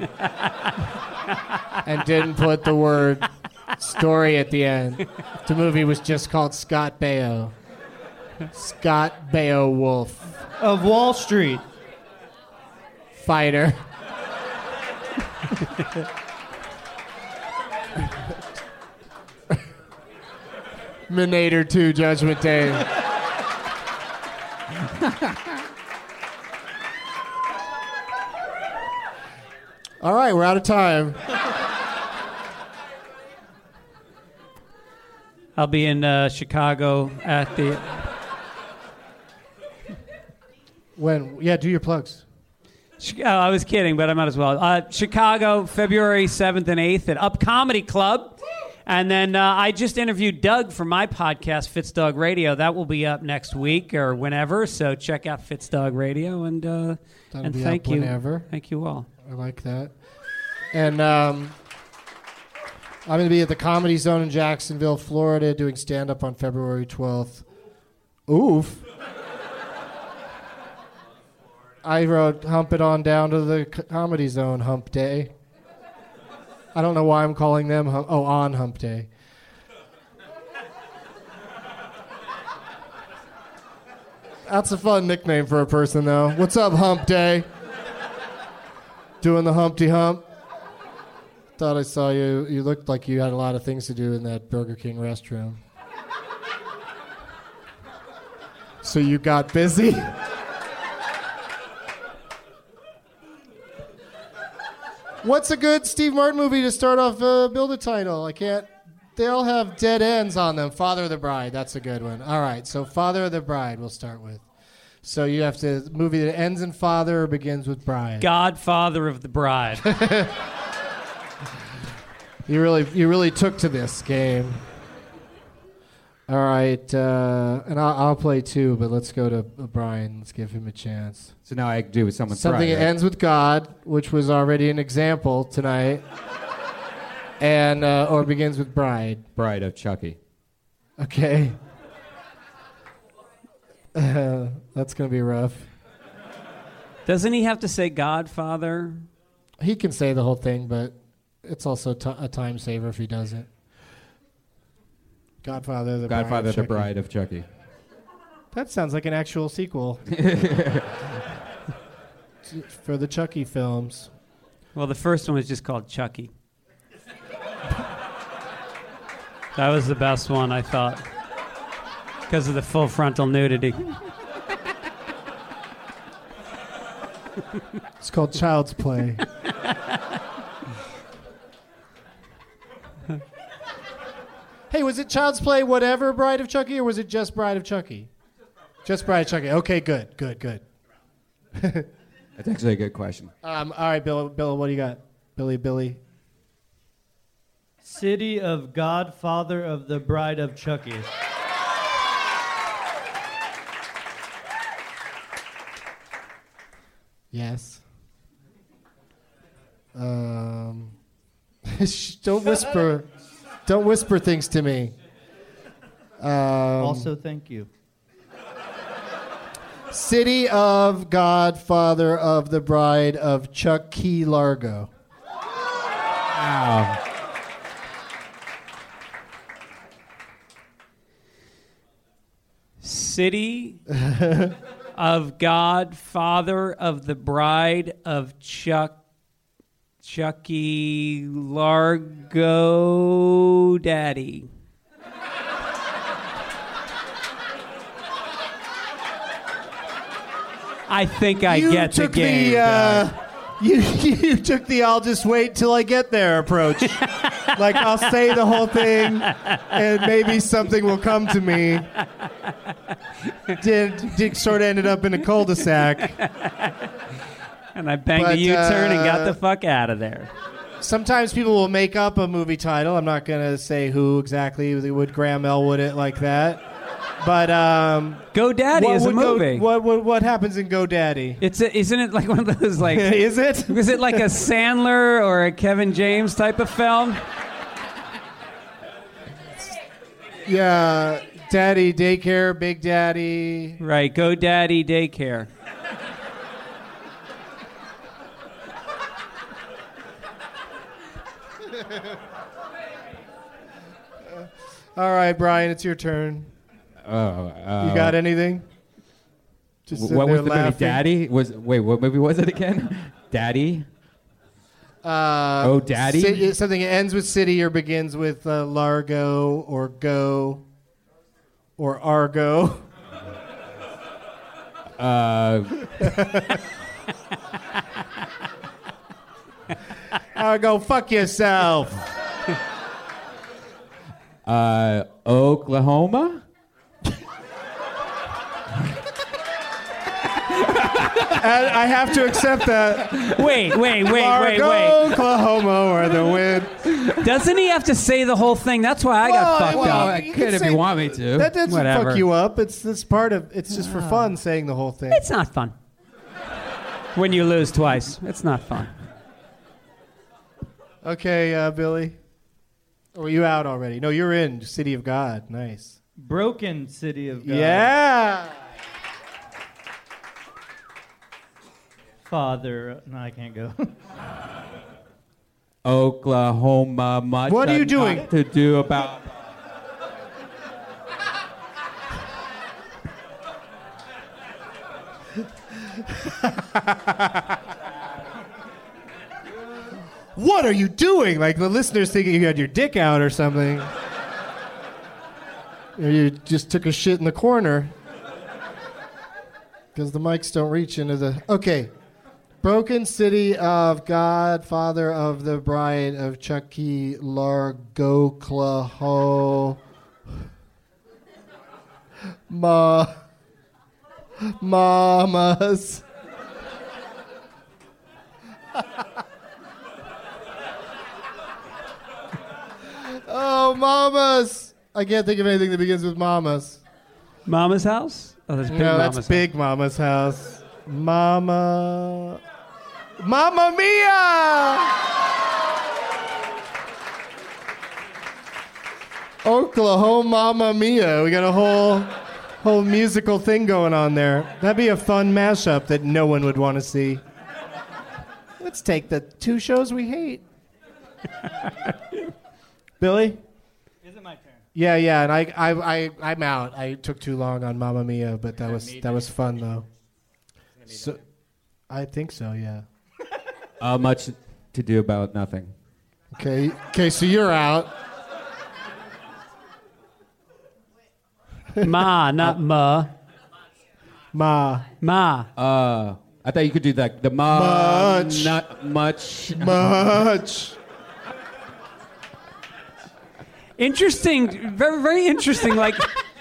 and didn't put the word story at the end. The movie was just called Scott Baio. Scott Beowulf. Of Wall Street. Fighter. Minator 2 Judgment Day. All right, we're out of time. I'll be in Chicago at the... When? Yeah, do your plugs. I was kidding, but I might as well. Chicago, February 7th and 8th at Up Comedy Club. And then I just interviewed Doug for my podcast, Fitz Dog Radio. That will be up next week or whenever. So check out Fitz Dog Radio and thank you. Whenever. Thank you all. I like that. And I'm going to be at the Comedy Zone in Jacksonville, Florida, doing stand-up on February 12th. Oof. I wrote Hump It On Down to the Comedy Zone Hump Day. I don't know why I'm calling them on Hump Day. That's a fun nickname for a person, though. What's up, Hump Day? Doing the Humpty Hump? Thought I saw you. You looked like you had a lot of things to do in that Burger King restroom. So you got busy? What's a good Steve Martin movie to start off build a title? I can't. They all have dead ends on them. Father of the Bride. That's a good one. All right. So Father of the Bride we'll start with. So you have to movie that ends in father or begins with bride. Godfather of the Bride. You really took to this game. All right, and I'll play too, but let's go to Brian. Let's give him a chance. So now I can do with someone's Something bride, that right? ends with God, which was already an example tonight, and or begins with bride. Bride of Chucky. Okay. That's gonna be rough. Doesn't he have to say Godfather? He can say the whole thing, but it's also a time saver if he doesn't. Godfather of the Bride of Chucky. That sounds like an actual sequel. For the Chucky films. Well, the first one was just called Chucky. That was the best one, I thought, because of the full frontal nudity. It's called Child's Play. Hey, was it Child's Play whatever Bride of Chucky, or was it just Bride of Chucky? Just Bride of Chucky. Okay, good. That's actually a good question. All right, Bill, what do you got? Billy. City of Godfather of the Bride of Chucky. Yes. Don't whisper. Don't whisper things to me. Also, thank you. City of Godfather of the Bride of Chucky Largo. Wow. City of Godfather of the Bride of Chucky Largo Daddy. I think I get the game. You took the "I'll just wait till I get there" approach. Like, I'll say the whole thing, and maybe something will come to me. Dick sort of ended up in a cul-de-sac. And I banged a U-turn and got the fuck out of there. Sometimes people will make up a movie title. I'm not going to say who exactly would Graham Elwood it like that. But GoDaddy is a movie. What happens in GoDaddy? Isn't it like one of those like? Is it? Is it like a Sandler or a Kevin James type of film? Yeah, Daddy Daycare, Big Daddy. Right, GoDaddy Daycare. All right, Brian, it's your turn. You got anything? Just what was the laughing. movie? Daddy? What movie was it again? Daddy? Daddy? Something that ends with city or begins with Largo or Go or Argo. Argo, fuck yourself. Oklahoma? I have to accept that. Wait. Oklahoma, where the wind. Doesn't he have to say the whole thing? That's why I got fucked up. I could if you want me to. That doesn't Whatever. fuck you up. It's part of. It's just for fun saying the whole thing. It's not fun. When you lose twice, it's not fun. Okay, Billy. Or are you out already? No, you're in City of God. Nice. Broken City of God. Yeah. Father. No, I can't go. Oklahoma. Much What are you I've doing? got to do about. What are you doing? Like the listeners thinking you had your dick out or something. Or you just took a shit in the corner. Because the mics don't reach into the... Okay. Broken City of God, Father of the Bride of Chucky, Largo, Claho, Mamas. Oh, Mamas. I can't think of anything that begins with Mamas. Mama's house? Oh, that's Big No, Mama's that's house. Big Mama's house. Mamma Mia! Oklahoma Mamma Mia. We got a whole musical thing going on there. That'd be a fun mashup that no one would want to see. Let's take the two shows we hate. Billy? Is it my turn? Yeah, and I'm out. I took too long on Mamma Mia, but that was fun though. So, I think so, yeah. Much to do about nothing. Okay, so you're out. Ma, not ma. Ma. I thought you could do that. The Much. Not much. Much. Interesting. Very, very interesting. Like.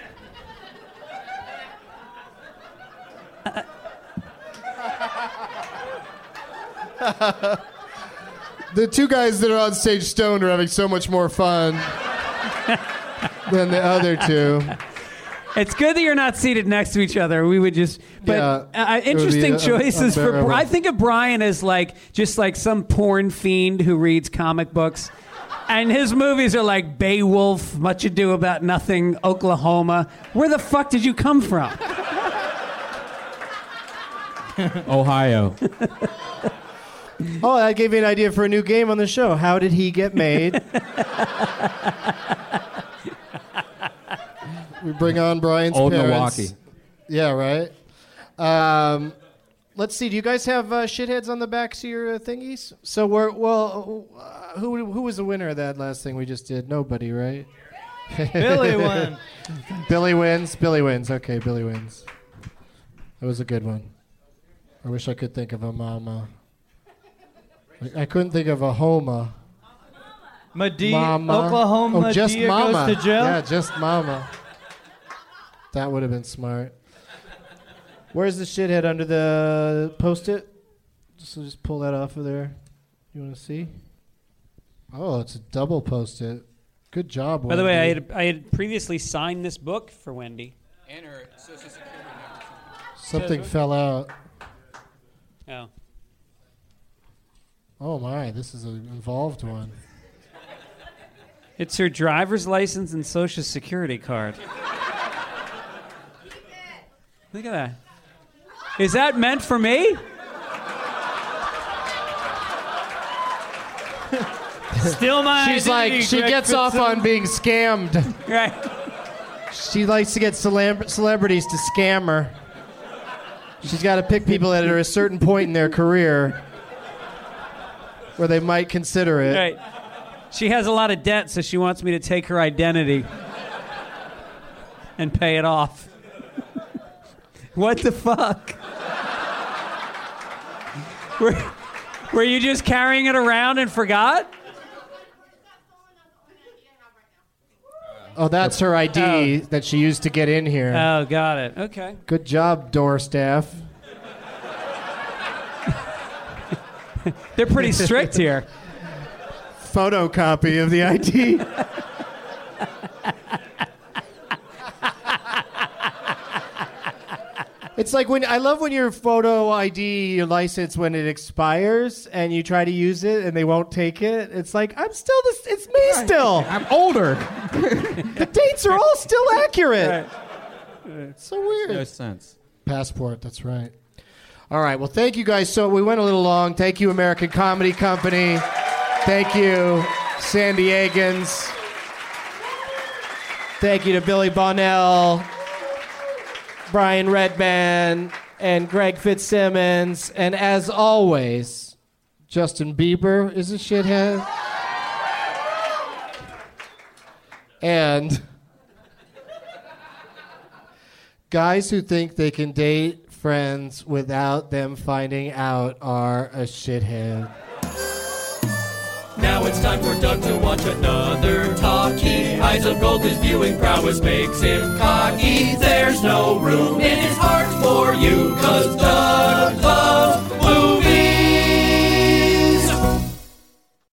The two guys that are on stage stoned are having so much more fun than the other two. It's good that you're not seated next to each other. We would just, but Yeah, interesting it would be choices for. unbearable. I think of Brian as like just like some porn fiend who reads comic books, and his movies are like Beowulf, Much Ado About Nothing, Oklahoma. Where the fuck did you come from? Ohio. Oh, that gave me an idea for a new game on the show. How did he get made? We bring on Brian's Old parents. Milwaukee. Yeah, right. Let's see. Do you guys have shitheads on the backs of your thingies? So who was the winner of that last thing we just did? Nobody, right? Billy won. Billy wins. Billy wins. Okay, Billy wins. That was a good one. I wish I could think of a mama. I couldn't think of a Homa. Mama. Oklahoma. Oh, just Dia Mama. goes to jail. Yeah, just Mama. That would have been smart. Where's the shithead under the Post-it? Just pull that off of there. You want to see? Oh, it's a double Post-it. Good job, Wendy. By the way, I had previously signed this book for Wendy. And her Social Security number. Something fell out. Oh. Oh, my. This is an involved one. It's her driver's license and Social Security card. Look at that. Is that meant for me? Still my She's identity, like, she Greg gets off Fitzsimmons. on being scammed. Right. She likes to get celebrities to scam her. She's got to pick people that are at a certain point in their career where they might consider it. Right. She has a lot of debt, so she wants me to take her identity and pay it off. What the fuck? Were you just carrying it around and forgot? Oh, that's her ID that she used to get in here. Oh, got it. Okay. Good job, door staff. They're pretty strict here. Photocopy of the ID. It's like I love when your photo ID, your license, when it expires and you try to use it and they won't take it. It's like, it's me still. I'm older. The dates are all still accurate. It's so weird. No sense. Passport, that's right. All right, well, thank you guys. So we went a little long. Thank you, American Comedy Company. Thank you, San Diegans. Thank you to Billy Bonnell, Brian Redman, and Greg Fitzsimmons. And as always, Justin Bieber is a shithead. And guys who think they can date friends without them finding out are a shithead. Now it's time for Doug to watch another talkie. Eyes of gold, his viewing prowess makes him cocky. There's no room in his heart for you, 'cause Doug